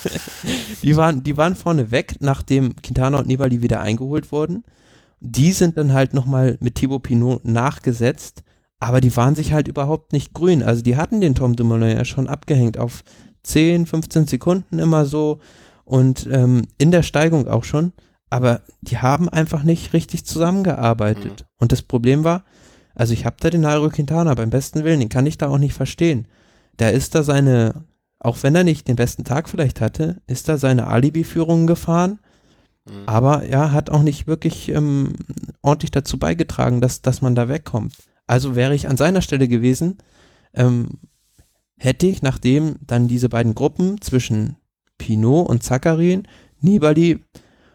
Die waren, die waren vorne weg, nachdem Quintana und Nibali wieder eingeholt wurden. Die sind dann halt nochmal mit Thibaut Pinot nachgesetzt, aber die waren sich halt überhaupt nicht grün. Also die hatten den Tom Dumoulin ja schon abgehängt auf zehn, fünfzehn Sekunden immer so und ähm, in der Steigung auch schon, aber die haben einfach nicht richtig zusammengearbeitet. Mhm. Und das Problem war, also ich habe da den Nairo Quintana beim besten Willen, den kann ich da auch nicht verstehen. Da ist da seine, auch wenn er nicht den besten Tag vielleicht hatte, ist da seine Alibi-Führungen gefahren, Mhm. aber ja, hat auch nicht wirklich ähm, ordentlich dazu beigetragen, dass, dass man da wegkommt. Also wäre ich an seiner Stelle gewesen, ähm, hätte ich, nachdem dann diese beiden Gruppen zwischen Pinot und Zaccarin, Nibali,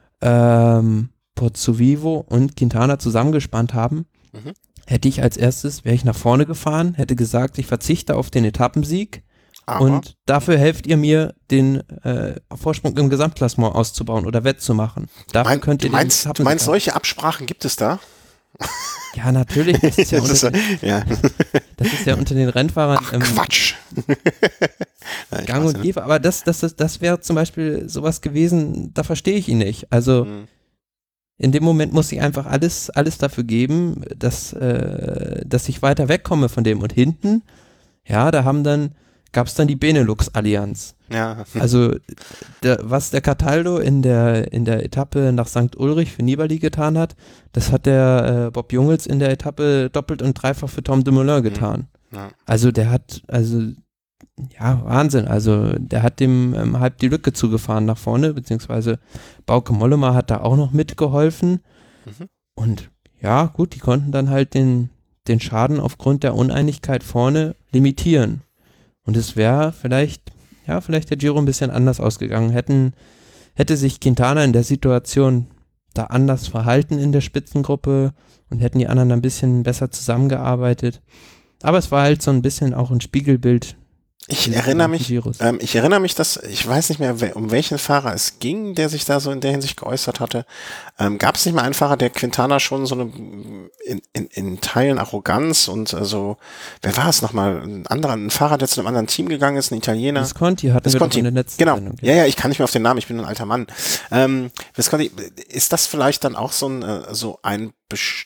ähm, Pozzovivo und Quintana zusammengespannt haben, Mhm. hätte ich als erstes, wäre ich nach vorne gefahren, hätte gesagt, ich verzichte auf den Etappensieg Aber, und dafür helft ihr mir, den äh, Vorsprung im Gesamtklassement auszubauen oder wettzumachen. Dafür mein, könnt du ihr meinst, den du meinst, Etappensieg- solche Absprachen gibt es da? Ja, natürlich. Das ist ja, Das ist, unter, ja. das ist ja unter den Rennfahrern Ach, ähm, Quatsch. Ja, ich gang weiß, und ne? gäbe. Aber das, das, das, das wäre zum Beispiel sowas gewesen, da verstehe ich ihn nicht. Also Mhm. in dem Moment muss ich einfach alles, alles dafür geben, dass, äh, dass ich weiter wegkomme von dem. Und hinten, ja, da haben dann, gab es dann die Benelux-Allianz. Ja. Also der, was der Cataldo in der, in der Etappe nach Sankt Ulrich für Nibali getan hat, das hat der äh, Bob Jungels in der Etappe doppelt und dreifach für Tom Dumoulin getan. Ja. Also der hat, also ja, Wahnsinn. Also der hat dem ähm, halb die Lücke zugefahren nach vorne, beziehungsweise Bauke Mollema hat da auch noch mitgeholfen. Mhm. Und ja, gut, die konnten dann halt den, den Schaden aufgrund der Uneinigkeit vorne limitieren. Und es wäre vielleicht, ja, vielleicht der Giro ein bisschen anders ausgegangen. Hätten, hätte sich Quintana in der Situation da anders verhalten in der Spitzengruppe und hätten die anderen ein bisschen besser zusammengearbeitet. Aber es war halt so ein bisschen auch ein Spiegelbild. Ich dieses erinnere gesamten mich, Giros. ähm, ich erinnere mich, dass, ich weiß nicht mehr, we- um welchen Fahrer es ging, der sich da so in der Hinsicht geäußert hatte. Ähm, gab es nicht mal einen Fahrer, der Quintana schon so eine, in, in, in Teilen Arroganz und äh, so, wer war es nochmal? Ein anderer, ein Fahrer, der zu einem anderen Team gegangen ist, ein Italiener. Visconti hatten wir Visconti, doch in der letzten genau. Sendung. Ja, ja, ich kann nicht mehr auf den Namen, ich bin ein alter Mann. Ähm, Visconti, ist das vielleicht dann auch so ein, äh, so ein, best-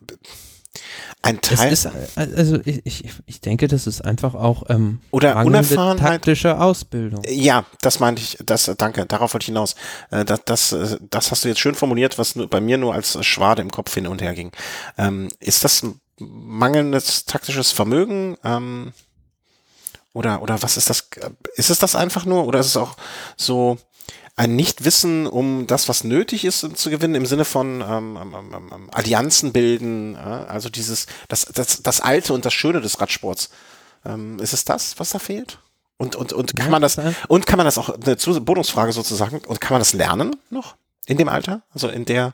ein Es Teil? ist, äh, also ich, ich, ich denke, das ist einfach auch ähm, Oder mangelnde Unerfahrenheit? taktische Ausbildung. Ja, das meinte ich, das, danke, darauf wollte ich hinaus. Äh, Das, das, äh, das hast du jetzt schön formuliert, was nur, bei mir nur als Schwade im Kopf hin und her ging. Ähm, ist das ein mangelndes taktisches Vermögen? Ähm, oder, oder was ist das? Ist es das einfach nur? Oder ist es auch so ein Nichtwissen um das, was nötig ist, um zu gewinnen, im Sinne von ähm, ähm, ähm, ähm, Allianzen bilden, äh, also dieses, das, das, das Alte und das Schöne des Radsports. Ähm, ist es das, was da fehlt? Und, und, und kann Ja, man das, das ist und kann man das auch, eine Zus- Bonusfrage sozusagen, und kann man das lernen noch in dem Alter? Also in der,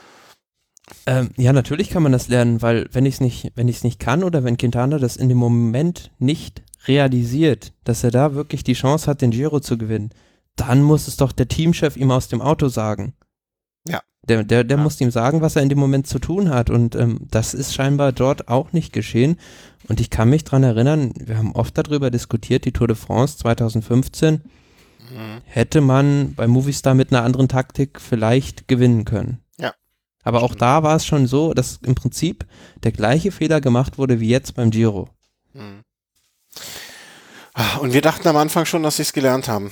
Ähm, ja, natürlich kann man das lernen, weil wenn ich es nicht, wenn ich es nicht kann oder wenn Quintana das in dem Moment nicht realisiert, dass er da wirklich die Chance hat, den Giro zu gewinnen, dann muss es doch der Teamchef ihm aus dem Auto sagen. Ja. Der, der, der Ja. muss ihm sagen, was er in dem Moment zu tun hat und ähm, das ist scheinbar dort auch nicht geschehen. Und ich kann mich dran erinnern, wir haben oft darüber diskutiert, die Tour de France zwanzig fünfzehn, hätte man bei Movistar mit einer anderen Taktik vielleicht gewinnen können. Ja. Aber auch da war es schon so, dass im Prinzip der gleiche Fehler gemacht wurde wie jetzt beim Giro. Mhm. Und wir dachten am Anfang schon, dass sie es gelernt haben.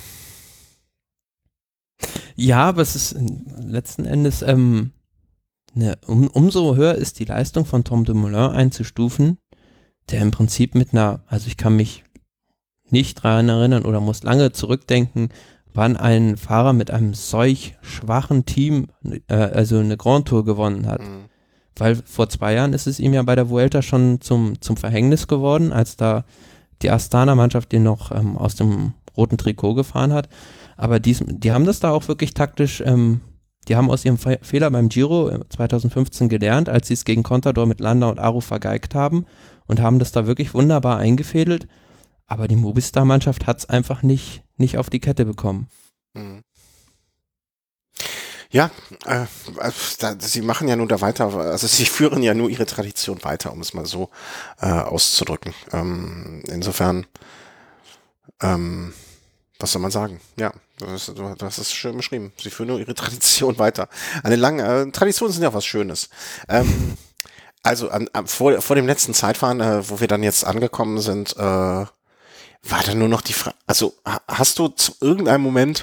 Ja, aber es ist äh, letzten Endes, ähm, ne, um, umso höher ist die Leistung von Tom Dumoulin einzustufen, der im Prinzip mit einer, also ich kann mich nicht daran erinnern oder muss lange zurückdenken, wann ein Fahrer mit einem solch schwachen Team, äh, also eine Grand Tour gewonnen hat. Mhm. Weil vor zwei Jahren ist es ihm ja bei der Vuelta schon zum, zum Verhängnis geworden, als da die Astana-Mannschaft den noch ähm, aus dem roten Trikot gefahren hat. Aber dies, die haben das da auch wirklich taktisch, ähm, die haben aus ihrem Fe- Fehler beim Giro zwanzig fünfzehn gelernt, als sie es gegen Contador mit Landa und Aru vergeigt haben und haben das da wirklich wunderbar eingefädelt. Aber die Movistar-Mannschaft hat es einfach nicht, nicht auf die Kette bekommen. Mhm. Ja, äh, da, sie machen ja nun da weiter, also sie führen ja nur ihre Tradition weiter, um es mal so äh, auszudrücken. Ähm, insofern, ähm, was soll man sagen? Ja, das, du, du hast es schön beschrieben. Sie führen nur ihre Tradition weiter. Eine lange, äh, Traditionen sind ja auch was Schönes. Ähm, also an, an, vor, vor dem letzten Zeitfahren, äh, wo wir dann jetzt angekommen sind, äh, war dann nur noch die Frage, also ha, hast du zu irgendeinem Moment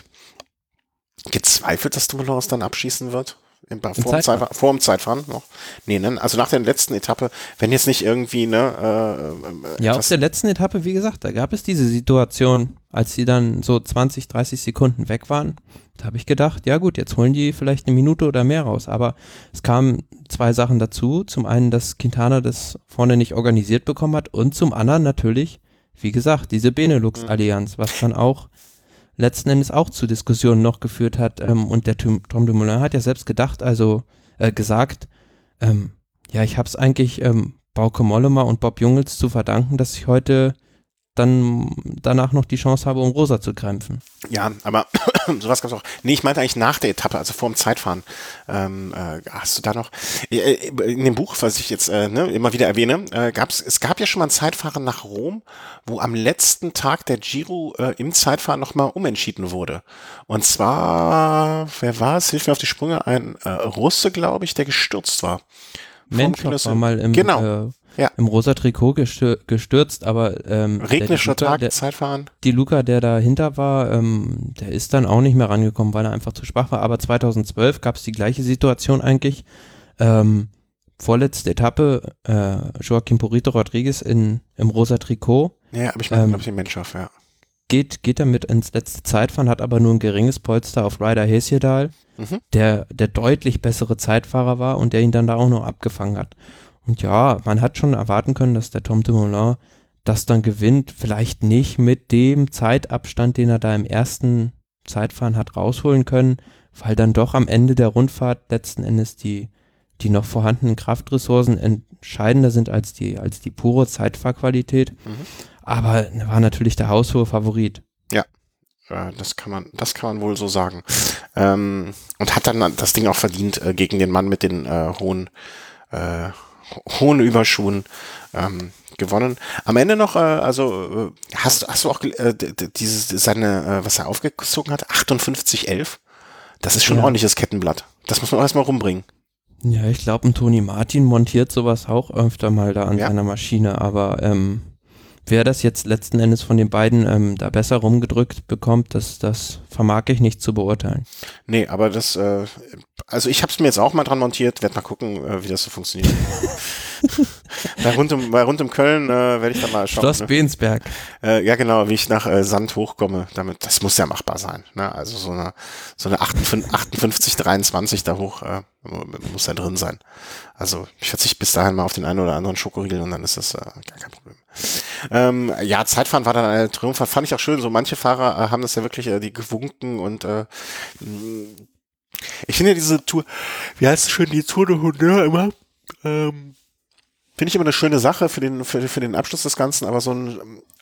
gezweifelt, dass Dumoulin dann abschießen wird? Im, vor, dem Zeitfahren, vor dem Zeitfahren noch? Nee, ne? Also nach der letzten Etappe, wenn jetzt nicht irgendwie, ne? Äh, ja, auf der letzten Etappe, wie gesagt, da gab es diese Situation, als sie dann so zwanzig, dreißig Sekunden weg waren. Da habe ich gedacht, ja gut, jetzt holen die vielleicht eine Minute oder mehr raus. Aber es kamen zwei Sachen dazu. Zum einen, dass Quintana das vorne nicht organisiert bekommen hat und zum anderen natürlich, wie gesagt, diese Benelux-Allianz, was dann auch letzten Endes auch zu Diskussionen noch geführt hat. Ähm, und der Tom Dumoulin hat ja selbst gedacht, also äh, gesagt, ähm, ja, ich habe es eigentlich ähm, Bauke Mollema und Bob Jungels zu verdanken, dass ich heute dann danach noch die Chance habe, um Rosa zu kämpfen. Ja, aber sowas gab es auch. Nee, ich meinte eigentlich nach der Etappe, also vor dem Zeitfahren. Ähm, äh, hast du da noch, äh, in dem Buch, was ich jetzt äh, ne, immer wieder erwähne, äh, gab's, es gab ja schon mal ein Zeitfahren nach Rom, wo am letzten Tag der Giro äh, im Zeitfahren nochmal umentschieden wurde. Und zwar, wer war es? Hilf mir auf die Sprünge, ein äh, Russe, glaube ich, der gestürzt war. Menschov war mal im, genau. äh, ja. im rosa Trikot gestür gestürzt, aber ähm, regnerischer Tag, der, Zeitfahren. Die Luca, der dahinter war, ähm, der ist dann auch nicht mehr rangekommen, weil er einfach zu schwach war. Aber zweitausendzwölf gab es die gleiche Situation eigentlich. Ähm, vorletzte Etappe, äh, Joaquim Porito Rodriguez in, im rosa Trikot. Ja, aber ich meine, ähm, glaube ich, den Menschhoff, ja. Geht, geht damit ins letzte Zeitfahren, hat aber nur ein geringes Polster auf Ryder Hesjedal, mhm. der, der deutlich bessere Zeitfahrer war und der ihn dann da auch noch abgefangen hat. Und ja, man hat schon erwarten können, dass der Tom Dumoulin das dann gewinnt, vielleicht nicht mit dem Zeitabstand, den er da im ersten Zeitfahren hat rausholen können, weil dann doch am Ende der Rundfahrt letzten Endes die, die noch vorhandenen Kraftressourcen entscheidender sind als die, als die pure Zeitfahrqualität. Mhm. Aber war natürlich der haushohe Favorit. Ja, das kann man, das kann man wohl so sagen. Ähm, und hat dann das Ding auch verdient äh, gegen den Mann mit den äh, hohen, äh, hohen Überschuhen ähm, gewonnen. Am Ende noch, äh, also äh, hast, hast du auch äh, dieses seine, äh, was er aufgezogen hat, achtundfünfzig elf? Das ist schon ja. ein ordentliches Kettenblatt. Das muss man auch erstmal rumbringen. Ja, ich glaube, ein Toni Martin montiert sowas auch öfter mal da an ja. seiner Maschine, aber ähm, wer das jetzt letzten Endes von den beiden ähm, da besser rumgedrückt bekommt, das, das vermag ich nicht zu beurteilen. Nee, aber das, äh, also ich habe es mir jetzt auch mal dran montiert, werde mal gucken, äh, wie das so funktioniert. bei, rund um, bei rund um Köln äh, werde ich dann mal schauen. Schloss ne? Bensberg. Äh, ja genau, wie ich nach äh, Sand hochkomme, damit, das muss ja machbar sein. Ne? Also so eine, so eine achtundfünfzig dreiundzwanzig da hoch äh, muss ja drin sein. Also ich verzichte bis dahin mal auf den einen oder anderen Schokoriegel und dann ist das äh, gar kein Problem. Ähm, ja, Zeitfahren war dann eine Triumphfahrt, fand ich auch schön. So manche Fahrer äh, haben das ja wirklich äh, die gewunken und äh, ich finde ja diese Tour, wie heißt es schön, die Tour de Honneur immer, ähm, finde ich immer eine schöne Sache für den, für, für den Abschluss des Ganzen, aber so ein,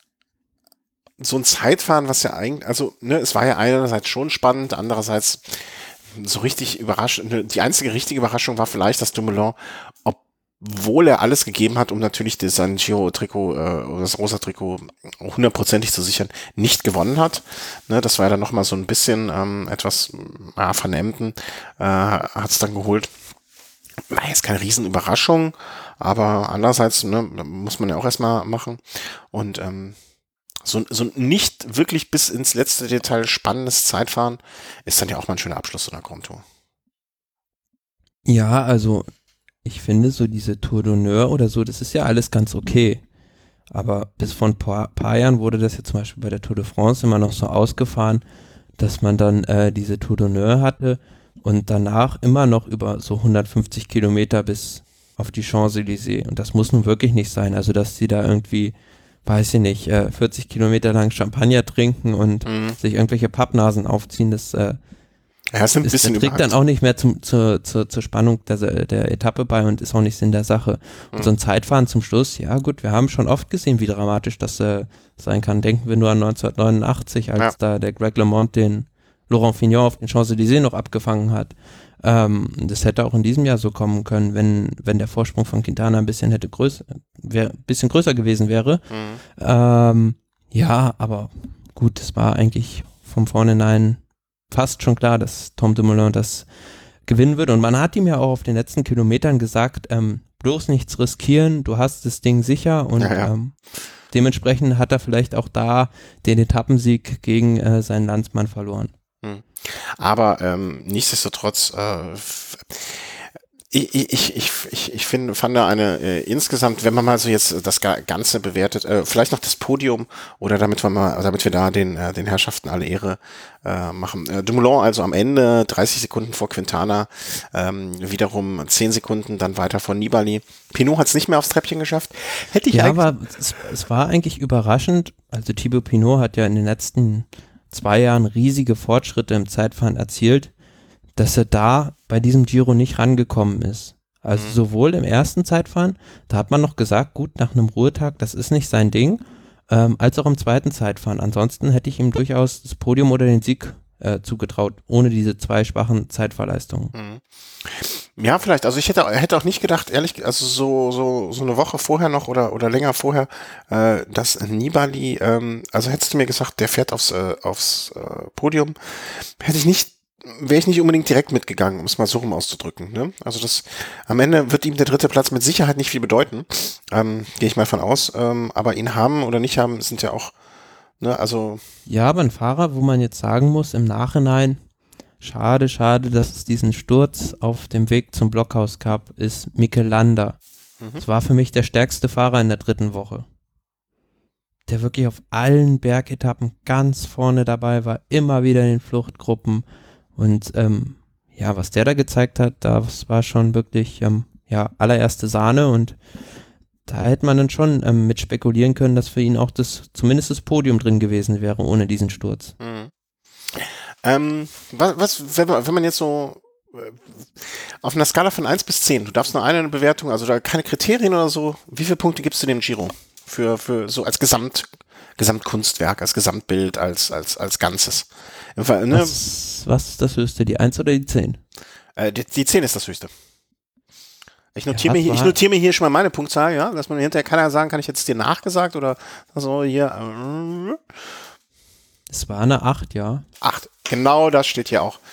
so ein Zeitfahren, was ja eigentlich, also, ne, es war ja einerseits schon spannend, andererseits so richtig überraschend, die einzige richtige Überraschung war vielleicht, dass Dumoulin, obwohl er alles gegeben hat, um natürlich das, sein Giro-Trikot, äh, das rosa Trikot hundertprozentig zu sichern, nicht gewonnen hat. Ne, das war ja dann nochmal so ein bisschen ähm, etwas äh, von Emden, äh, hat es dann geholt. War jetzt keine Riesenüberraschung, aber andererseits ne, muss man ja auch erstmal machen. Und ähm, so, so nicht wirklich bis ins letzte Detail spannendes Zeitfahren ist dann ja auch mal ein schöner Abschluss so einer Grand Tour. Ja, also ich finde so diese Tour d'Honneur oder so, das ist ja alles ganz okay. Aber bis vor ein paar, paar Jahren wurde das ja zum Beispiel bei der Tour de France immer noch so ausgefahren, dass man dann äh, diese Tour d'Honneur hatte und danach immer noch über so hundertfünfzig Kilometer bis auf die Champs-Élysées. Und das muss nun wirklich nicht sein. Also dass die da irgendwie, weiß ich nicht, äh, vierzig Kilometer lang Champagner trinken und mhm. sich irgendwelche Pappnasen aufziehen, das äh, Ja, ist ein ist, bisschen das trägt dann auch nicht mehr zum, zur, zur, zur Spannung der, der Etappe bei und ist auch nicht Sinn der Sache. Und mhm. so ein Zeitfahren zum Schluss, ja gut, wir haben schon oft gesehen, wie dramatisch das äh, sein kann. Denken wir nur an neunzehnhundertneunundachtzig, als ja. da der Greg LeMond den Laurent Fignon auf den Champs-Élysées noch abgefangen hat. Ähm, das hätte auch in diesem Jahr so kommen können, wenn, wenn der Vorsprung von Quintana ein bisschen hätte größer, wär, bisschen größer gewesen wäre. Mhm. Ähm, ja, aber gut, es war eigentlich vom Vornherein fast schon klar, dass Tom Dumoulin das gewinnen wird. Und man hat ihm ja auch auf den letzten Kilometern gesagt, ähm, bloß nichts riskieren, du hast das Ding sicher und ja, ja. Ähm, dementsprechend hat er vielleicht auch da den Etappensieg gegen äh, seinen Landsmann verloren. Aber ähm, nichtsdestotrotz, äh, ich, ich, ich, ich, ich finde, fand da eine äh, insgesamt, wenn man mal so jetzt das Ganze bewertet, äh, vielleicht noch das Podium oder damit wir mal, damit wir da den, äh, den Herrschaften alle Ehre äh, machen. Äh, Dumoulin also am Ende dreißig Sekunden vor Quintana, ähm, wiederum zehn Sekunden dann weiter vor Nibali. Pinot hat es nicht mehr aufs Treppchen geschafft. Hätte ich ja, aber es, es war eigentlich überraschend. Also Thibaut Pinot hat ja in den letzten zwei Jahren riesige Fortschritte im Zeitfahren erzielt, dass er da bei diesem Giro nicht rangekommen ist. Also mhm. sowohl im ersten Zeitfahren, da hat man noch gesagt, gut, nach einem Ruhetag, das ist nicht sein Ding, ähm, als auch im zweiten Zeitfahren. Ansonsten hätte ich ihm durchaus das Podium oder den Sieg äh, zugetraut, ohne diese zwei schwachen Zeitfahrleistungen. Mhm. Ja, vielleicht. Also ich hätte, hätte auch nicht gedacht, ehrlich, also so so so eine Woche vorher noch oder oder länger vorher, äh, dass Nibali, ähm, also hättest du mir gesagt, der fährt aufs äh, aufs äh, Podium, hätte ich nicht, wäre ich nicht unbedingt direkt mitgegangen, um es mal so rum auszudrücken. Ne? Also das am Ende wird ihm der dritte Platz mit Sicherheit nicht viel bedeuten, ähm, gehe ich mal von aus. Ähm, aber ihn haben oder nicht haben, sind ja auch, ne, also ja, aber ein Fahrer, wo man jetzt sagen muss, im Nachhinein, schade, schade, dass es diesen Sturz auf dem Weg zum Blockhaus gab, ist Mikel Landa. Mhm. Das war für mich der stärkste Fahrer in der dritten Woche. Der wirklich auf allen Bergetappen ganz vorne dabei war, immer wieder in den Fluchtgruppen. Und ähm, ja, was der da gezeigt hat, das war schon wirklich ähm, ja, allererste Sahne. Und da hätte man dann schon ähm, mit spekulieren können, dass für ihn auch das zumindest das Podium drin gewesen wäre, ohne diesen Sturz. Mhm. Ähm, was, was wenn, man, wenn man jetzt so äh, auf einer Skala von eins bis zehn, du darfst nur eine Bewertung, also da keine Kriterien oder so, wie viele Punkte gibst du dem Giro? Für, für so als Gesamt, Gesamtkunstwerk, als Gesamtbild, als, als, als Ganzes. Im Fall, ne? was, was ist das höchste, die eins oder die zehn? Äh, die, die zehn ist das höchste. Ich notiere, ja, mir, ich notiere mir hier schon mal meine Punktzahl, ja, dass man hinterher keiner sagen kann, ich hätte es dir nachgesagt oder so hier. Äh, Es war eine acht, ja. acht, genau das steht hier auch.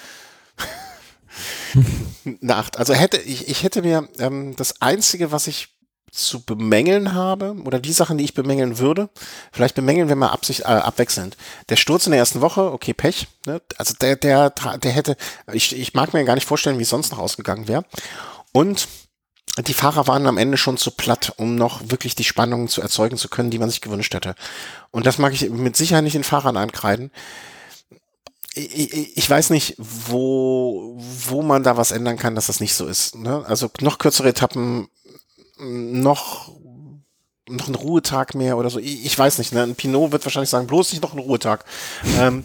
Eine acht. Also hätte ich, ich hätte mir ähm, das Einzige, was ich zu bemängeln habe, oder die Sachen, die ich bemängeln würde, vielleicht bemängeln wir mal absicht, äh, abwechselnd. Der Sturz in der ersten Woche, okay, Pech. Ne? Also der, der, der hätte, ich, ich mag mir gar nicht vorstellen, wie es sonst noch ausgegangen wäre. Und die Fahrer waren am Ende schon zu platt, um noch wirklich die Spannungen zu erzeugen zu können, die man sich gewünscht hätte. Und das mag ich mit Sicherheit nicht den Fahrern ankreiden. Ich, ich, ich weiß nicht, wo, wo man da was ändern kann, dass das nicht so ist. Ne? Also noch kürzere Etappen, noch, noch ein Ruhetag mehr oder so. Ich, ich weiß nicht. Ne? Ein Pinot wird wahrscheinlich sagen, bloß nicht noch ein Ruhetag. ähm,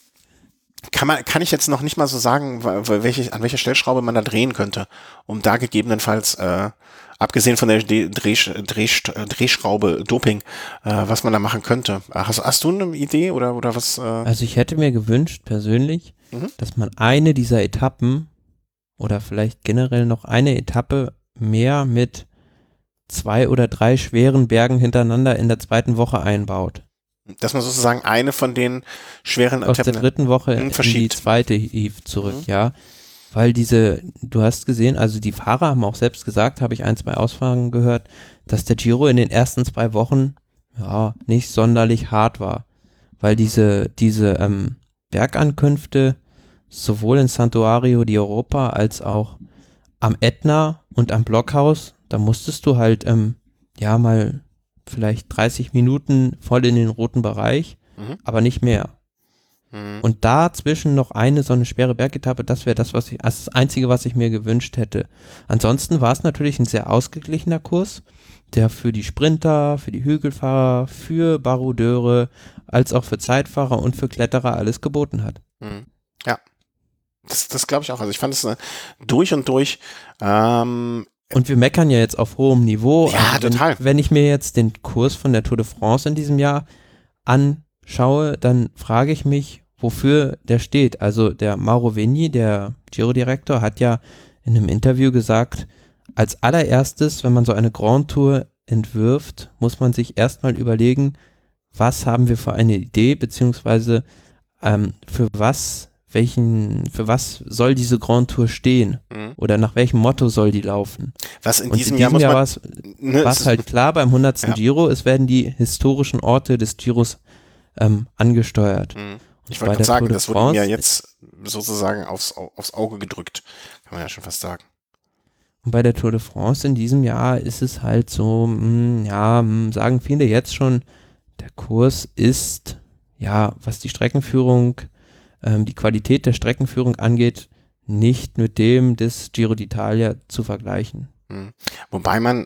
Kann man, kann ich jetzt noch nicht mal so sagen, welche, an welcher Stellschraube man da drehen könnte, um da gegebenenfalls, äh, abgesehen von der Dreh, Dreh, Dreh, Drehschraube Doping, äh, was man da machen könnte. Hast, hast du eine Idee oder, oder was? Äh? Also ich hätte mir gewünscht, persönlich, mhm. dass man eine dieser Etappen oder vielleicht generell noch eine Etappe mehr mit zwei oder drei schweren Bergen hintereinander in der zweiten Woche einbaut. Dass man sozusagen eine von den schweren aus der dritten Woche in die zweite Eve zurück, mhm. ja. Weil diese, du hast gesehen, also die Fahrer haben auch selbst gesagt, habe ich ein, zwei Aussagen gehört, dass der Giro in den ersten zwei Wochen ja nicht sonderlich hart war. Weil diese, diese ähm, Bergankünfte sowohl in Santuario di Europa als auch am Ätna und am Blockhaus, da musstest du halt ähm, ja mal vielleicht dreißig Minuten voll in den roten Bereich, mhm. aber nicht mehr. Mhm. Und dazwischen noch eine so eine schwere Bergetappe, das wäre das, was ich, das Einzige, was ich mir gewünscht hätte. Ansonsten war es natürlich ein sehr ausgeglichener Kurs, der für die Sprinter, für die Hügelfahrer, für Barodeure, als auch für Zeitfahrer und für Kletterer alles geboten hat. Mhm. Ja, das, das glaube ich auch. Also ich fand es äh, durch und durch ähm, und wir meckern ja jetzt auf hohem Niveau. Ja, wenn, total. Wenn ich mir jetzt den Kurs von der Tour de France in diesem Jahr anschaue, dann frage ich mich, wofür der steht. Also der Mauro Vigni, der Giro-Direktor, hat ja in einem Interview gesagt, als allererstes, wenn man so eine Grand Tour entwirft, muss man sich erstmal überlegen, was haben wir für eine Idee, beziehungsweise ähm, für was, welchen, für was soll diese Grand Tour stehen? Mhm. Oder nach welchem Motto soll die laufen? Was in Und diesem, in diesem Jahr Jahr muss man, ne, war es halt klar beim hundertsten Ja. Giro, es werden die historischen Orte des Giros ähm, angesteuert. Mhm. Ich wollte gerade sagen, das wurde mir jetzt sozusagen aufs, aufs Auge gedrückt, kann man ja schon fast sagen. Und bei der Tour de France in diesem Jahr ist es halt so, mh, ja, mh, sagen viele jetzt schon, der Kurs ist, ja, was die Streckenführung, ähm, die Qualität der Streckenführung angeht, nicht mit dem des Giro d'Italia zu vergleichen. Hm. Wobei man,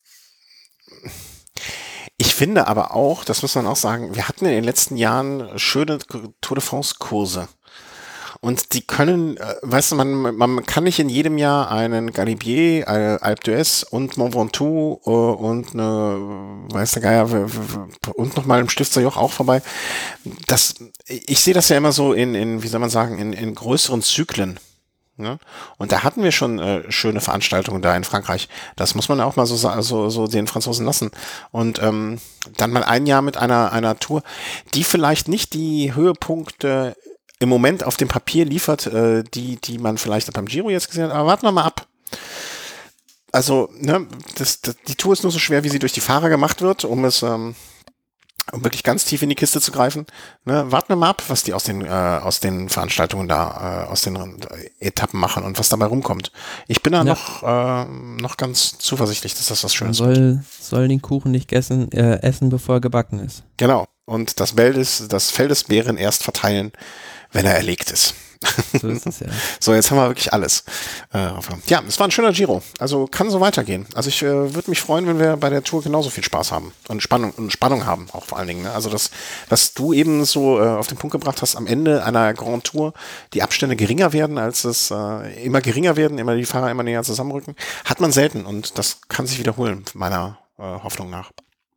ich finde aber auch, das muss man auch sagen, wir hatten in den letzten Jahren schöne Tour de France Kurse. Und die können, äh, weißt du, man, man kann nicht in jedem Jahr einen Galibier, äh, Alpe d'Huez und Mont Ventoux äh, und eine, weiß der Geier, und nochmal im Stifter Joch auch vorbei. Das, ich sehe das ja immer so in, in, wie soll man sagen, in, in größeren Zyklen. Ne? Und da hatten wir schon äh, schöne Veranstaltungen da in Frankreich. Das muss man auch mal so, so, so den Franzosen lassen. Und ähm, dann mal ein Jahr mit einer, einer Tour, die vielleicht nicht die Höhepunkte im Moment auf dem Papier liefert, äh, die, die man vielleicht beim Giro jetzt gesehen hat, aber warten wir mal ab. Also, ne, das, das, die Tour ist nur so schwer, wie sie durch die Fahrer gemacht wird, um es, ähm, um wirklich ganz tief in die Kiste zu greifen. Ne, warten wir mal ab, was die aus den, äh, aus den Veranstaltungen da, äh, aus den äh, Etappen machen und was dabei rumkommt. Ich bin da ja. noch, äh, noch ganz zuversichtlich, dass das was Schönes Man soll, wird. soll den Kuchen nicht essen, äh, essen, bevor er gebacken ist. Genau. Und das Feld des, das Fell des Bären erst verteilen, wenn er erlegt ist. So ist es ja. So, jetzt haben wir wirklich alles. Äh, ja, es war ein schöner Giro. Also kann so weitergehen. Also ich äh, würde mich freuen, wenn wir bei der Tour genauso viel Spaß haben und Spannung und Spannung haben, auch vor allen Dingen. Ne? Also das, was du eben so äh, auf den Punkt gebracht hast, am Ende einer Grand Tour die Abstände geringer werden, als es äh, immer geringer werden, immer die Fahrer immer näher zusammenrücken, hat man selten und das kann sich wiederholen, meiner äh, Hoffnung nach.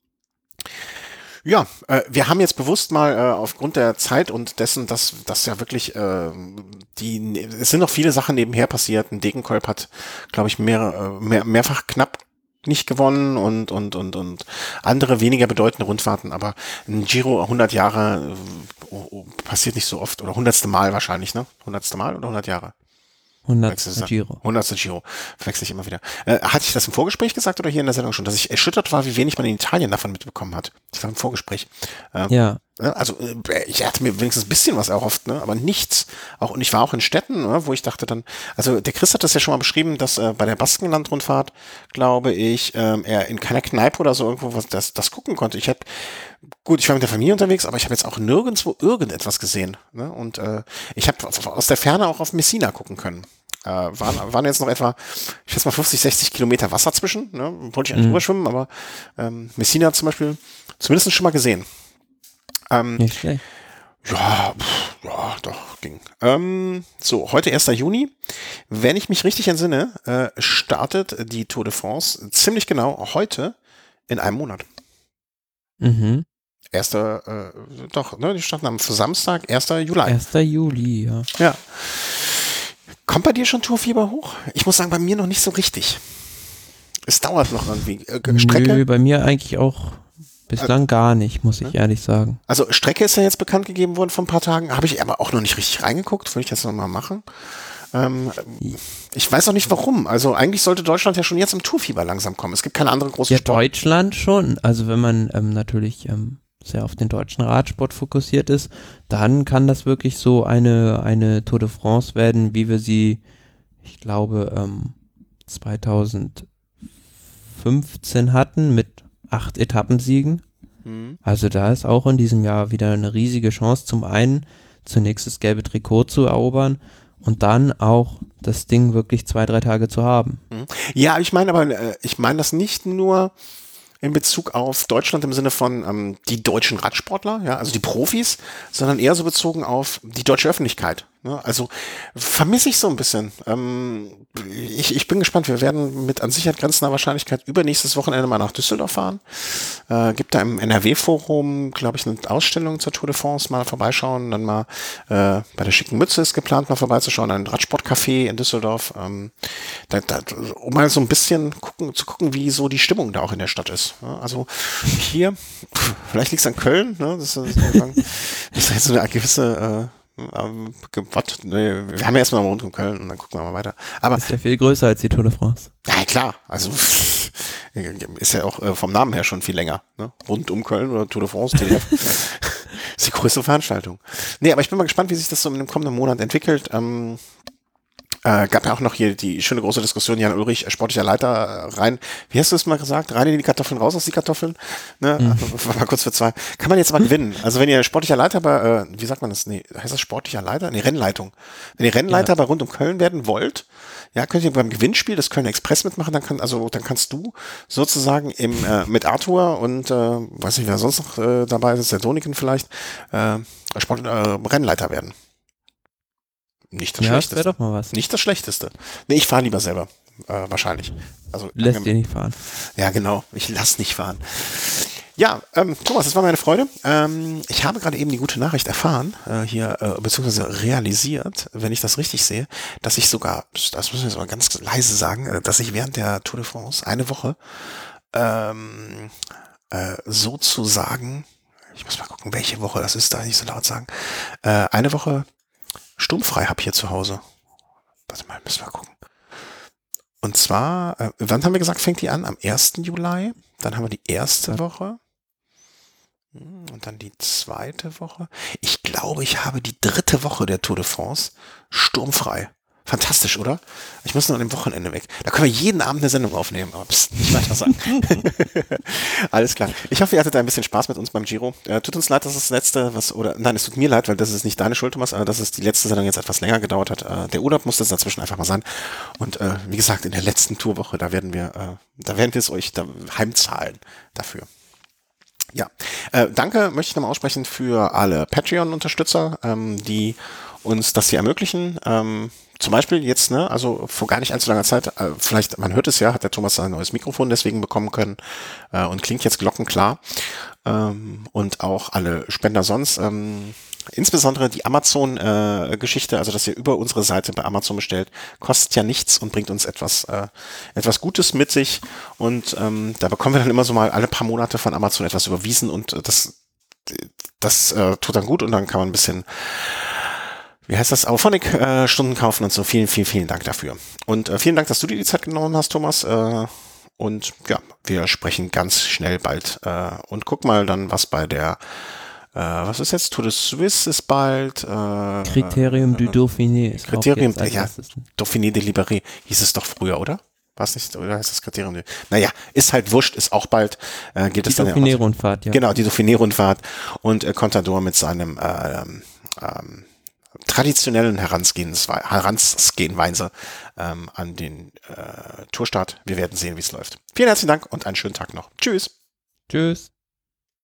Ja, äh, wir haben jetzt bewusst mal äh, aufgrund der Zeit und dessen, dass das ja wirklich äh, die, es sind noch viele Sachen nebenher passiert. Ein Degenkolb hat, glaube ich, mehr, mehr, mehrfach knapp nicht gewonnen und und und und andere weniger bedeutende Rundfahrten. Aber ein Giro hundert Jahre äh, passiert nicht so oft oder hundertste Mal wahrscheinlich, ne? Hundertste Mal oder hundert Jahre? hundertste Giro. hundertste Giro. Verwechsel ich immer wieder. Äh, hatte ich das im Vorgespräch gesagt oder hier in der Sendung schon, dass ich erschüttert war, wie wenig man in Italien davon mitbekommen hat? Ich war im Vorgespräch. Ähm, ja. Also äh, ich hatte mir wenigstens ein bisschen was erhofft, ne? Aber nichts. Auch, und ich war auch in Städten, ne? Wo ich dachte dann, also der Chris hat das ja schon mal beschrieben, dass äh, bei der Baskenland-Rundfahrt, glaube ich, ähm, er in keiner Kneipe oder so irgendwo was das, das gucken konnte. Ich habe Gut, ich war mit der Familie unterwegs, aber ich habe jetzt auch nirgendwo irgendetwas gesehen. Ne? Und äh, ich habe aus der Ferne auch auf Messina gucken können. Äh, waren, waren jetzt noch etwa, ich schätze mal fünfzig, sechzig Kilometer Wasser zwischen. Ne? Wollte ich eigentlich mhm. drüber schwimmen, aber ähm, Messina zum Beispiel zumindest schon mal gesehen. Ähm, Nicht schlecht. Ja, pff, ja, doch, ging. Ähm, so, heute erster Juni. Wenn ich mich richtig entsinne, äh, startet die Tour de France ziemlich genau heute in einem Monat. Mhm. Erster, äh, doch, ne, die starten am Samstag, erster Juli. erster Juli, ja. Ja. Kommt bei dir schon Tourfieber hoch? Ich muss sagen, bei mir noch nicht so richtig. Es dauert noch irgendwie. Äh, Strecke? Nö, bei mir eigentlich auch bislang gar nicht, muss ich ne? ehrlich sagen. Also Strecke ist ja jetzt bekannt gegeben worden vor ein paar Tagen. Habe ich aber auch noch nicht richtig reingeguckt. Würde ich das nochmal machen. Ähm, ich weiß auch nicht warum. Also eigentlich sollte Deutschland ja schon jetzt im Tourfieber langsam kommen. Es gibt keine andere große Ja, Sport. Deutschland schon. Also wenn man ähm, natürlich ähm, sehr auf den deutschen Radsport fokussiert ist, dann kann das wirklich so eine, eine Tour de France werden, wie wir sie, ich glaube, ähm, zweitausendfünfzehn hatten mit acht Etappensiegen. Mhm. Also da ist auch in diesem Jahr wieder eine riesige Chance, zum einen zunächst das gelbe Trikot zu erobern und dann auch das Ding wirklich zwei, drei Tage zu haben. Ja, ich meine aber, äh, ich meine das nicht nur in Bezug auf Deutschland im Sinne von ähm, die deutschen Radsportler, ja, also die Profis, sondern eher so bezogen auf die deutsche Öffentlichkeit. Ne? Also vermisse ich so ein bisschen. Ähm, ich, ich bin gespannt. Wir werden mit an Sicherheit grenzender Wahrscheinlichkeit übernächstes Wochenende mal nach Düsseldorf fahren. Äh, gibt da im N R W-Forum, glaube ich, eine Ausstellung zur Tour de France, mal vorbeischauen. Dann mal äh, bei der schicken Mütze ist geplant, mal vorbeizuschauen. Ein Radsportcafé in Düsseldorf. Ähm, da, da, um mal so ein bisschen gucken, zu gucken, wie so die Stimmung da auch in der Stadt ist. Ja, also hier, vielleicht liegt es an Köln. Ne? Das ist, das ist jetzt so eine gewisse... Äh, Ähm, was? Nee, wir haben ja erstmal rund um Köln und dann gucken wir mal weiter. Aber ist ja viel größer als die Tour de France. Ja, klar. Also ist ja auch äh, vom Namen her schon viel länger. Ne? Rund um Köln oder Tour de France, T D F. Ist die größte Veranstaltung. Nee, aber ich bin mal gespannt, wie sich das so in dem kommenden Monat entwickelt. Ähm, Äh, gab ja auch noch hier die schöne große Diskussion, Jan Ulrich, sportlicher Leiter, äh, rein, wie hast du es mal gesagt, rein in die Kartoffeln, raus aus die Kartoffeln, ne, mhm. war mal kurz für zwei, kann man jetzt mal gewinnen, also wenn ihr sportlicher Leiter bei, äh, wie sagt man das, nee, heißt das sportlicher Leiter? Nee, Rennleitung, wenn ihr Rennleiter ja. bei Rund um Köln werden wollt, ja, könnt ihr beim Gewinnspiel des Köln Express mitmachen, dann kann, also, dann kannst du sozusagen im, äh, mit Arthur und, äh, weiß nicht, wer sonst noch äh, dabei ist, der Doniken vielleicht, äh, Sport, äh, Rennleiter werden. Nicht das ja, Schlechteste. Das wäre doch mal was. Nicht das Schlechteste. Nee, ich fahre lieber selber. Äh, wahrscheinlich. Also, Lässt ihr nicht fahren. Ja, genau. Ich lass nicht fahren. Ja, ähm, Thomas, das war meine Freude. Ähm, ich habe gerade eben die gute Nachricht erfahren, äh, hier, äh, beziehungsweise realisiert, wenn ich das richtig sehe, dass ich sogar, das müssen wir jetzt mal ganz leise sagen, äh, dass ich während der Tour de France eine Woche ähm, äh, sozusagen, ich muss mal gucken, welche Woche das ist, da nicht so laut sagen, äh, eine Woche sturmfrei habe hier zu Hause. Warte mal, müssen wir gucken. Und zwar, äh, wann haben wir gesagt, fängt die an? Am ersten Juli. Dann haben wir die erste Woche. Und dann die zweite Woche. Ich glaube, ich habe die dritte Woche der Tour de France sturmfrei. Fantastisch, oder? Ich muss noch an dem Wochenende weg. Da können wir jeden Abend eine Sendung aufnehmen, aber pst, nicht weiter sagen. Alles klar. Ich hoffe, ihr hattet ein bisschen Spaß mit uns beim Giro. Äh, tut uns leid, dass das letzte, was, oder, nein, es tut mir leid, weil das ist nicht deine Schuld, Thomas, aber dass es die letzte Sendung jetzt etwas länger gedauert hat. Äh, der Urlaub musste dazwischen einfach mal sein. Und, äh, wie gesagt, in der letzten Tourwoche, da werden wir, äh, da werden wir es euch da heimzahlen dafür. Ja, äh, danke möchte ich nochmal aussprechen für alle Patreon-Unterstützer, ähm, die uns das hier ermöglichen. Ähm, zum Beispiel jetzt, ne, also vor gar nicht allzu langer Zeit, äh, vielleicht, man hört es ja, hat der Thomas ein neues Mikrofon deswegen bekommen können äh, und klingt jetzt glockenklar. Ähm, und auch alle Spender sonst. Ähm, insbesondere die Amazon-Geschichte, äh, also dass ihr über unsere Seite bei Amazon bestellt, kostet ja nichts und bringt uns etwas, äh, etwas Gutes mit sich. Und ähm, da bekommen wir dann immer so mal alle paar Monate von Amazon etwas überwiesen und äh, das, das äh, tut dann gut und dann kann man ein bisschen, wie heißt das, Auphonic-Stunden äh, kaufen und so. Vielen, vielen, vielen Dank dafür. Und äh, vielen Dank, dass du dir die Zeit genommen hast, Thomas. Äh, und ja, wir sprechen ganz schnell bald. Äh, und guck mal dann, was bei der, äh, was ist jetzt? Tour de Suisse ist bald. Äh, Kriterium du Dauphiné ist Kriterium, ja, Dauphiné de Libéré hieß es doch früher, oder? War es nicht, oder heißt das Kriterium? Naja, ist halt wurscht, ist auch bald. Äh, geht die es dann Dauphiné-Rundfahrt, ja. Genau, die Dauphiné-Rundfahrt und äh, Contador mit seinem äh, ähm, traditionellen Herangehensweise ähm, an den äh, Tourstart. Wir werden sehen, wie es läuft. Vielen herzlichen Dank und einen schönen Tag noch. Tschüss. Tschüss.